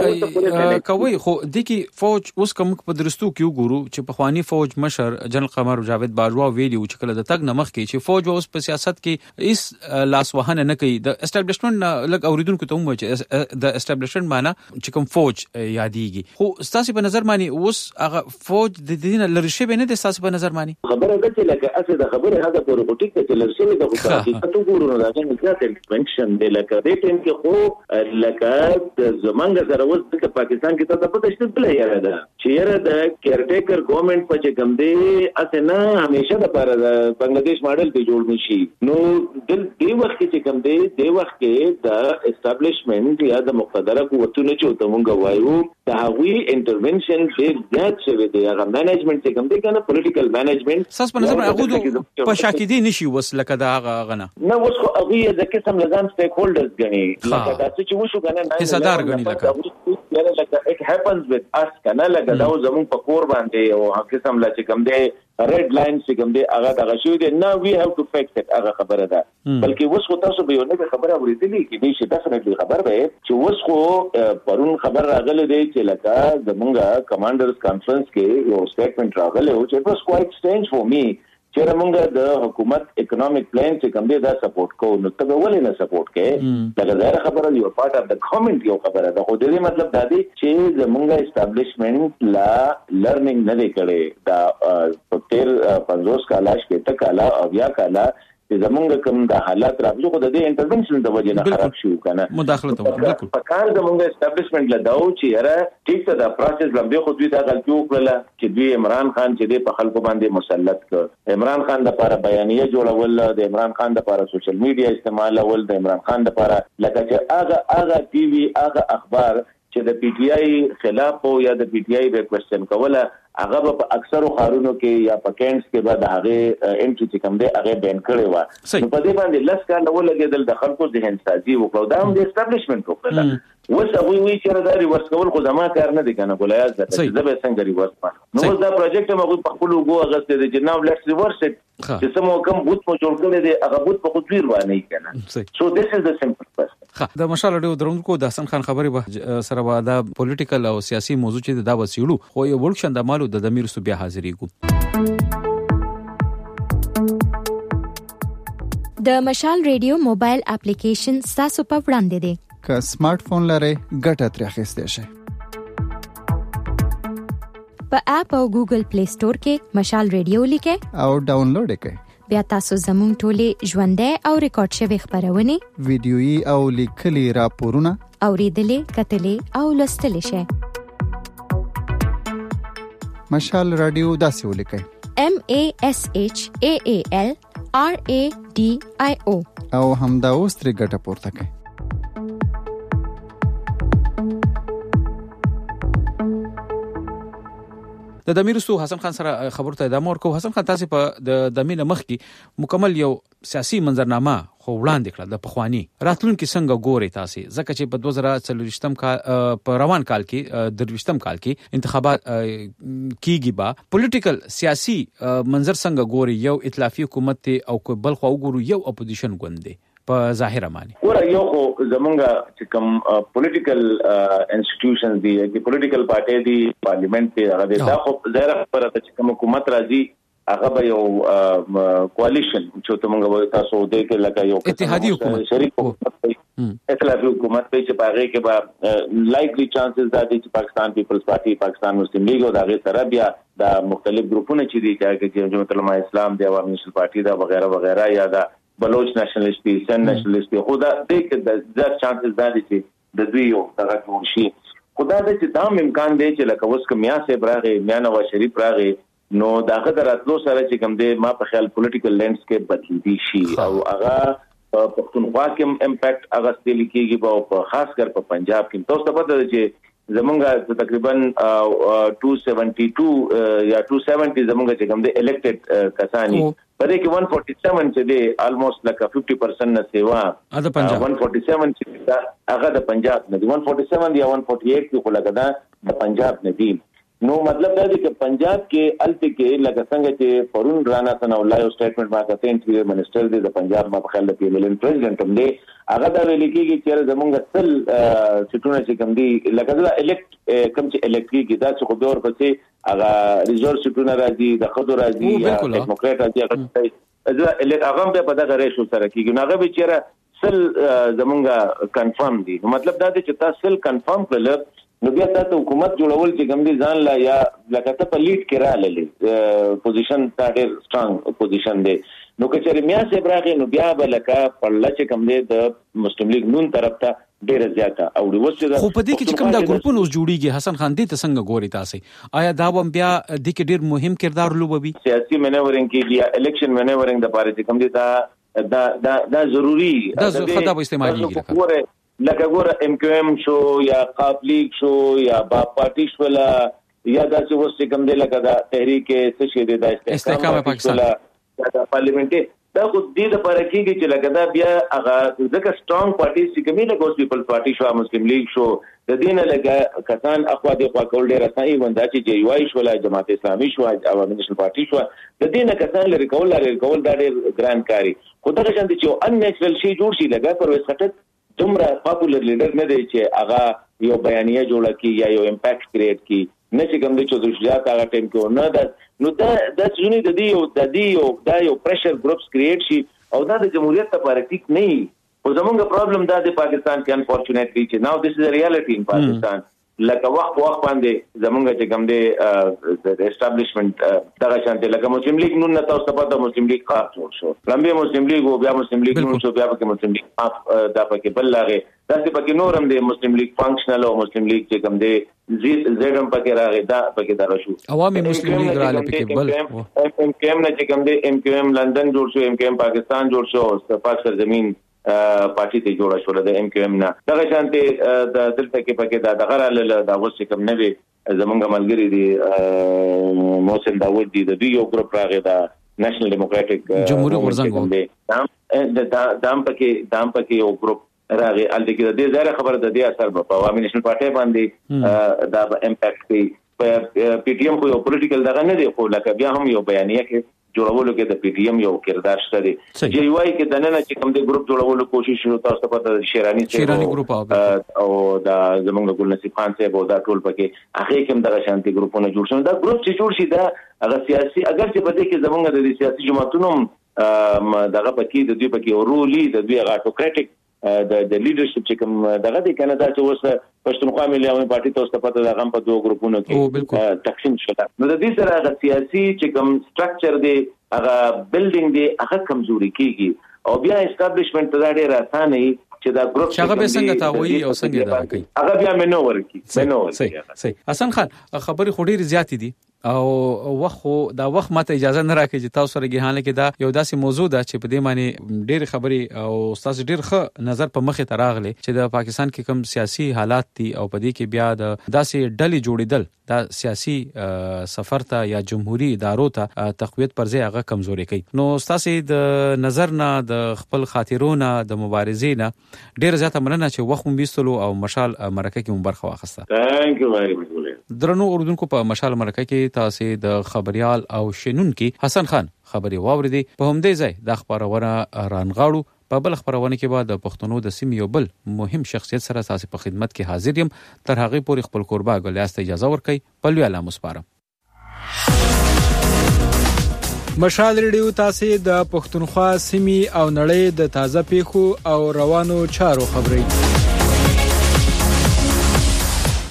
خبره کوي خو دغه فوج اوس کوم په درستو کې وګورو چې په خواني فوج مشر جنرال قمر جاوید باجوا ویلی چې کله د تګ نمخ کې چې فوج اوس په سیاست کې اس لاس وهنه نه کوي د اسټابلیشمنت لګ اوریدونکو ته مو چې د اسټابلیشمنت معنا چې کوم فوج یادېږي خو تاسو په نظر مانی اوس هغه فوج د دین لری شي به نه د تاسو په نظر مانی خبره ده چې لکه اسه د خبره هغه پر وټیک ته لری شي د حکومت ته ګورو نه دا چې انټرونشن دی لکه کې خو لکه زمونږ سره اوس د پاکستان کې ته پته شته بل یاره ده چې یاره د کیرټیکر ګورنمنت په چې کوم دی اسه نه همیشه د پر بنگلاديش ماډل ته جوړ نشي نو د دې وخت کې کوم دی د وخت کې د اسټابلیشمنت یا د مقتدره قوتونو چې ته مونږ وایو د هغوی انټرونشن ډېر زیات شوی دی هغه مینجمنت چې کوم دی کنه پولیټیکل مینجمنت ساس په نظر هغه په شاکې دي نشي وس لکه دا غنه نه وس خو هغه د قسم لزان سټیک هولډرز غني لکه دا چې وشو کنه حصدار غني لکه it happens with us کنه لکه دا زمون په کور باندې او قسم لا چې کوم دی ریډ لاین چې کوم دی هغه دغه شو دی نو وی هاف ټو فیکس اټ هغه خبره ده بلکې وس خو تاسو به یو نه خبره اورېدلې کې دې شي ډیفینټلی خبر به چې وس خو پرون خبر راغله دی چې لکه زمونږه کمانډرز کانفرنس کې یو سټیټمنټ راغله او چې واز کوایټ سټرینج فور می چې موږ د حکومت اکونومیک پلان چې کوم دی دا سپورټ کوو نو ته ولې نه سپورټ کې دا ظاهر خبره یو پارت اف د کامنټ یو خبره ده خو دې مطلب دا دی چې زمونږه اسټابلیشمنت لا لرنینګ نه دی کړي دا په 50 کاله شپږ کاله او یا کاله چې زمونږ کوم د حالات راځي خو د دې انټرونشن د وجې نه خراب شو کنه مداخله ته بالکل په کار زمونږ اسټابلیشمنت له داو چې یاره ټیک ته د پروسس لمبه خو دوی دا غلطي وکړه چې دوی عمران خان چې د په خلکو باندې مسلط کړ عمران خان د لپاره بیانیه جوړول د عمران خان د لپاره سوشل میډیا استعمالول د عمران خان د لپاره لکه چې هغه ټي وي هغه اخبار چې د پی ټی آی خلاف او یا د پی ټی آی به کوېسچن کوله هغه په اکثرو خارونو کې یا په کینټس کې به د هغه انټری چې کوم دی هغه بین کړي و نو په دې باندې لس کال نو لګیدل د خلکو ذهن سازي وکړو دا هم د اسټابلیشمنت وکړه وسه وی چې دا ریورس کول خو زما کار نه دی کنه ولایت ده چې زه به څنګه ریورس کړم نو دا پروجیکټ موږ په خپل وګو اغسته دي چې نو لیټس ریورس چې سمو کوم بوت مو جوړ کړی دی هغه بوت په خپل وانه کنه سو دیس از د سمپل پرسپیکټیو د مشال رادیو درونکو د حسن خان خبري به سره واده پولیټیکل او سیاسي موضوع چې دا وسیړو خو یو ورکشن د مالو د دمیر سو بیا حاضرېګو د مشال ریډیو موبایل اپلیکیشن تاسو په وړاندې دی که سمارټ فون لرئ ګټه ترې اخیستی شئ په اپ او ګوګل پلی سٹور کې مشال ریډیو لیکئ او ډاونلوډ کړئ بیا تاسو زموږ ټولې ژوندۍ او ریکارډ شوی خبرونه ویډیويي او لیکلي راپورونه اوریدلې کتلې او لوستلې شئ مشال رادیو داسې ولیکئ MASHAALRADIO او همدا اوس ترې ګټه پورته کړئ د دمیرستو حسن خان سره خبرو ته ادامه ورکو. حسن خان تاسو په د دمینه مخ کې مکمل یو سیاسي منظرنامه خو وړاندې کړه د پخوانی راتلونکو څنګه ګوري تاسو ځکه چې په 2023م کال په روان کال کې 23م کال کې انتخابات کیږي با پولیټیکل سیاسي منظر څنګه ګوري یو ائتلافي حکومت او کو بل خو وګورو یو اپوزیشن ګوند دی په ظاهر معنی ور یو خو زمونږه چې کوم پولیټیکل انسټیټیوشنز دي چې پولیټیکل پارټي دي پارلیمنت ته هغه دا خو ظاهر خبره ده چې کوم حکومت راځي هغه به یو کوالیشن چې ته موږ تاسو دې کې لکه یو اتحادی حکومت شریک ائتلافي حکومت په چې باغې کې به لایکلی چانسز ده چې پاکستان پیپلز پارټي پاکستان مسلم لیگ او دغه سره بیا د مختلف ګروپونو چې دي چې جمعیت العلماء اسلام دی عوامي نېشنل پارټي دا وغیرہ وغیرہ یا دا بلوچ نېشنلست دي سن نېشنلست دي خدا دې کې د چانسز ده چې د دوی یو دغه جوړ شي خدا دې چې دا امکان دی چې لکه اوس کمیا سه براغه میا نواز شریف راغی نو داغه دراتلو سره چې کوم دې ما په خیال پولیټیکل لینډسکیپ بدلی شي او هغه پښتونخوا کې امپیکټ هغه ستل کېږي په خاص کر په پنجاب کې تاسو ته پته ده چې زمونږه تقریبا 272 یا 270 زمونږه چې کوم دې الیکټډ کسانی په دې کې 147 چې دی almost like 50% نه سیوا د پنجاب 147 چې هغه د پنجاب نه دی 147 یا 148 کې خو لګدا د پنجاب نه دی نو مطلب دا دی چې پنجاب کې الته کې لکه څنګه چې پرون رانا ثنا الله یو سټیټمنټ ما کته انټیریئر منسٹر دی د پنجاب ما په خیال کې ویلن پریزیدنت هم دی هغه دا ویل کېږي چې زمونږ تل چټونه چې کوم دی لکه دا الکټ کوم چې الکټریک دا چې خو به ورپسې هغه ریزورس چټونه راځي د خدو راځي یا ډیموکرات راځي هغه به په دغه ریشو سره کېږي هغه به چیرې سل زمونږ کنفرم دي مطلب دا دی چې تاسو سل کنفرم کړل نو بیا تاسو حکومت جوړول چې کوم دي ځان لا یا لکه ته په لیډ کې را للی پوزیشن تا ډېر سترونګ پوزیشن دی نو که چېرې میا سه براغه نو بیا بلکه پړل چې کوم دی د مسلم لیگ نون طرف ته ډېر زیاته او د وسه خو په دې کې چې کوم دا ګروپونه اوس جوړیږي حسن خان دې ته څنګه ګوري تاسو آیا دا هم بیا د کې ډېر مهم کردار لوبوي سیاسي منیورینګ کې یا الیکشن منیورینګ د پاره چې کوم دی دا ضروری دا خدا به استعمالي لکه ګوره ام کیو ام شو یا قاف لیگ شو یا با پارټي شو لا یا د څه وسه کوم دی لکه دا تحریک څه شي د استحکام پاکستان دا پارلیمنت دا خو دې د پاره کېږي چې لکه دا بیا هغه ځکه سترونګ پارټي چې کومې لکه اوس پیپل پارټي شو مسلم لیگ شو د دینه لکه کسان اخوا د خوا کول ډیر اسانه وندا چې جی واي شو لا جماعت اسلامي شو عوامي نېشنل پارټي شو د دینه کسان لري کول دا ډیر ګران کاری خو دا څنګه چې ان نیچرل شي جوړ شي لکه پر وسخت دومره پاپولر لیډر نه دی چې هغه یو بیانیه جوړه کی یا یو امپیکټ کریټ کی نه چې کوم د چودري شجاعت هغه ټیم کې نه ده نو دا ځونی د دې یو پریشر ګروپس کریټ شي او دا د جمهوریت لپاره ټیک نه وي خو زمونږ پرابلم دا د پاکستان کې انفورچونټلی چې ناو دیس از ا ریالټی ان پاکستان لکه وخت باندې زمونږ چې کوم دی د اسټابلیشمنت دغه شانته لکه مسلم لیگ نون نه تاسو په د مسلم لیگ کار جوړ شو لمبه مسلم لیگ او بیا مسلم لیگ نون شو بیا په مسلم لیگ دا پکې بل لاغه داسې پکې نورم دی مسلم لیگ فنکشنل او مسلم لیگ چې کوم دی زیډم پکې راغی دا پکې دا شو عوامي مسلم لیگ رااله پکې بل ام کیو ام نه چې کوم دی ام کیو ام لندن جوړ شو ام کیو ام پاکستان جوړ شو پاک سرزمین پارټي ته جوړه شو د ام کیو ام نه دغه شانته د دلته کې پکې دا غره د اوس کوم نه وي زمونږ ملګری دي محسن داوود دي د یو ګروپ راغی دا نېشنل ډیموکراټک جمهوریت ورزنګ دام پکې یو ګروپ راغی الته د دې ځای خبره د دې اثر په عوامي نېشنل پارټي باندې دا امپیکټ کوي. په پی ټی ایم خو یو پولیټیکل دغه نه دی، خو لکه بیا هم یو بیانیه کې جوړولو کې د پی ټی ایم یو کردار شته دی. جی یو آی کې د نن چې کوم د ګروپ جوړولو کوشش شروع تاسو په شیرانی ګروپ او دا زمونږ ګل نصیب خان صاحب او دا ټول پکې هغه کوم دغه شانتي ګروپونه جوړ شول. دا ګروپ چې جوړ شي دا هغه سیاسي اگر چې په دې کې زمونږ د سیاسي جماعتونو دغه پکې د دوی پکې ورولي د دوی اټوکراټیک د لیډرشپ چې کوم دغه د کانادا چې اوس پښتونخوا ملي عوامي پارټي ته په دغه په دوه ګروپونو کې تقسیم شول. نو د دې سره هغه سیاسي چې کوم سټرکچر دی هغه بلډینګ دی هغه کمزوري کیږي او بیا اسټابلیشمنت ته ډېر اسانه چې دا ګروپ هغه به څنګه تاوي او څنګه دا کوي هغه بیا منو ورکی. صحیح حسن خان خبري خوري زیاتې دي او وخت ماته اجازه نه راکړي چې تاسو سره ګهانه کې دا یو داسې موضوع ده چې په دې معنی ډېر خبري او تاسو ډېر ښه نظر په مخه تراغله چې د پاکستان کې کوم سیاسي حالات دي او په دې کې بیا د داسې ډلې جوړیدل دا سیاسي سفر ته یا جمهوریت ادارو ته تقویت پر ځای هغه کمزوري کوي. نو تاسو د نظر نه د خپل خاطرونه د مبارزې نه ډېر زیاته مننه چې وخت مو بیستلو او مشال مرکه کې مبارخه واخسته. ثانک یو ویری مچ. درنو اردوونکو په مشال مرکه کې تاسو د خبريال او شنونکو حسن خان خبري واوریدي. په همدې ځای د خبرونه رانغاړو. په بل خبرونه کې بعد د پښتنو د سیمې یو بل مهم شخصیت سره تاسو په خدمت کې حاضر یم. تر هغه پورې خپل قربا غلیاست اجازه ورکړئ. په لوی الله مسپارم. مشال ریډیو تاسو د پښتونخوا سیمې او نړۍ د تازه پیښو او روانو چارو خبري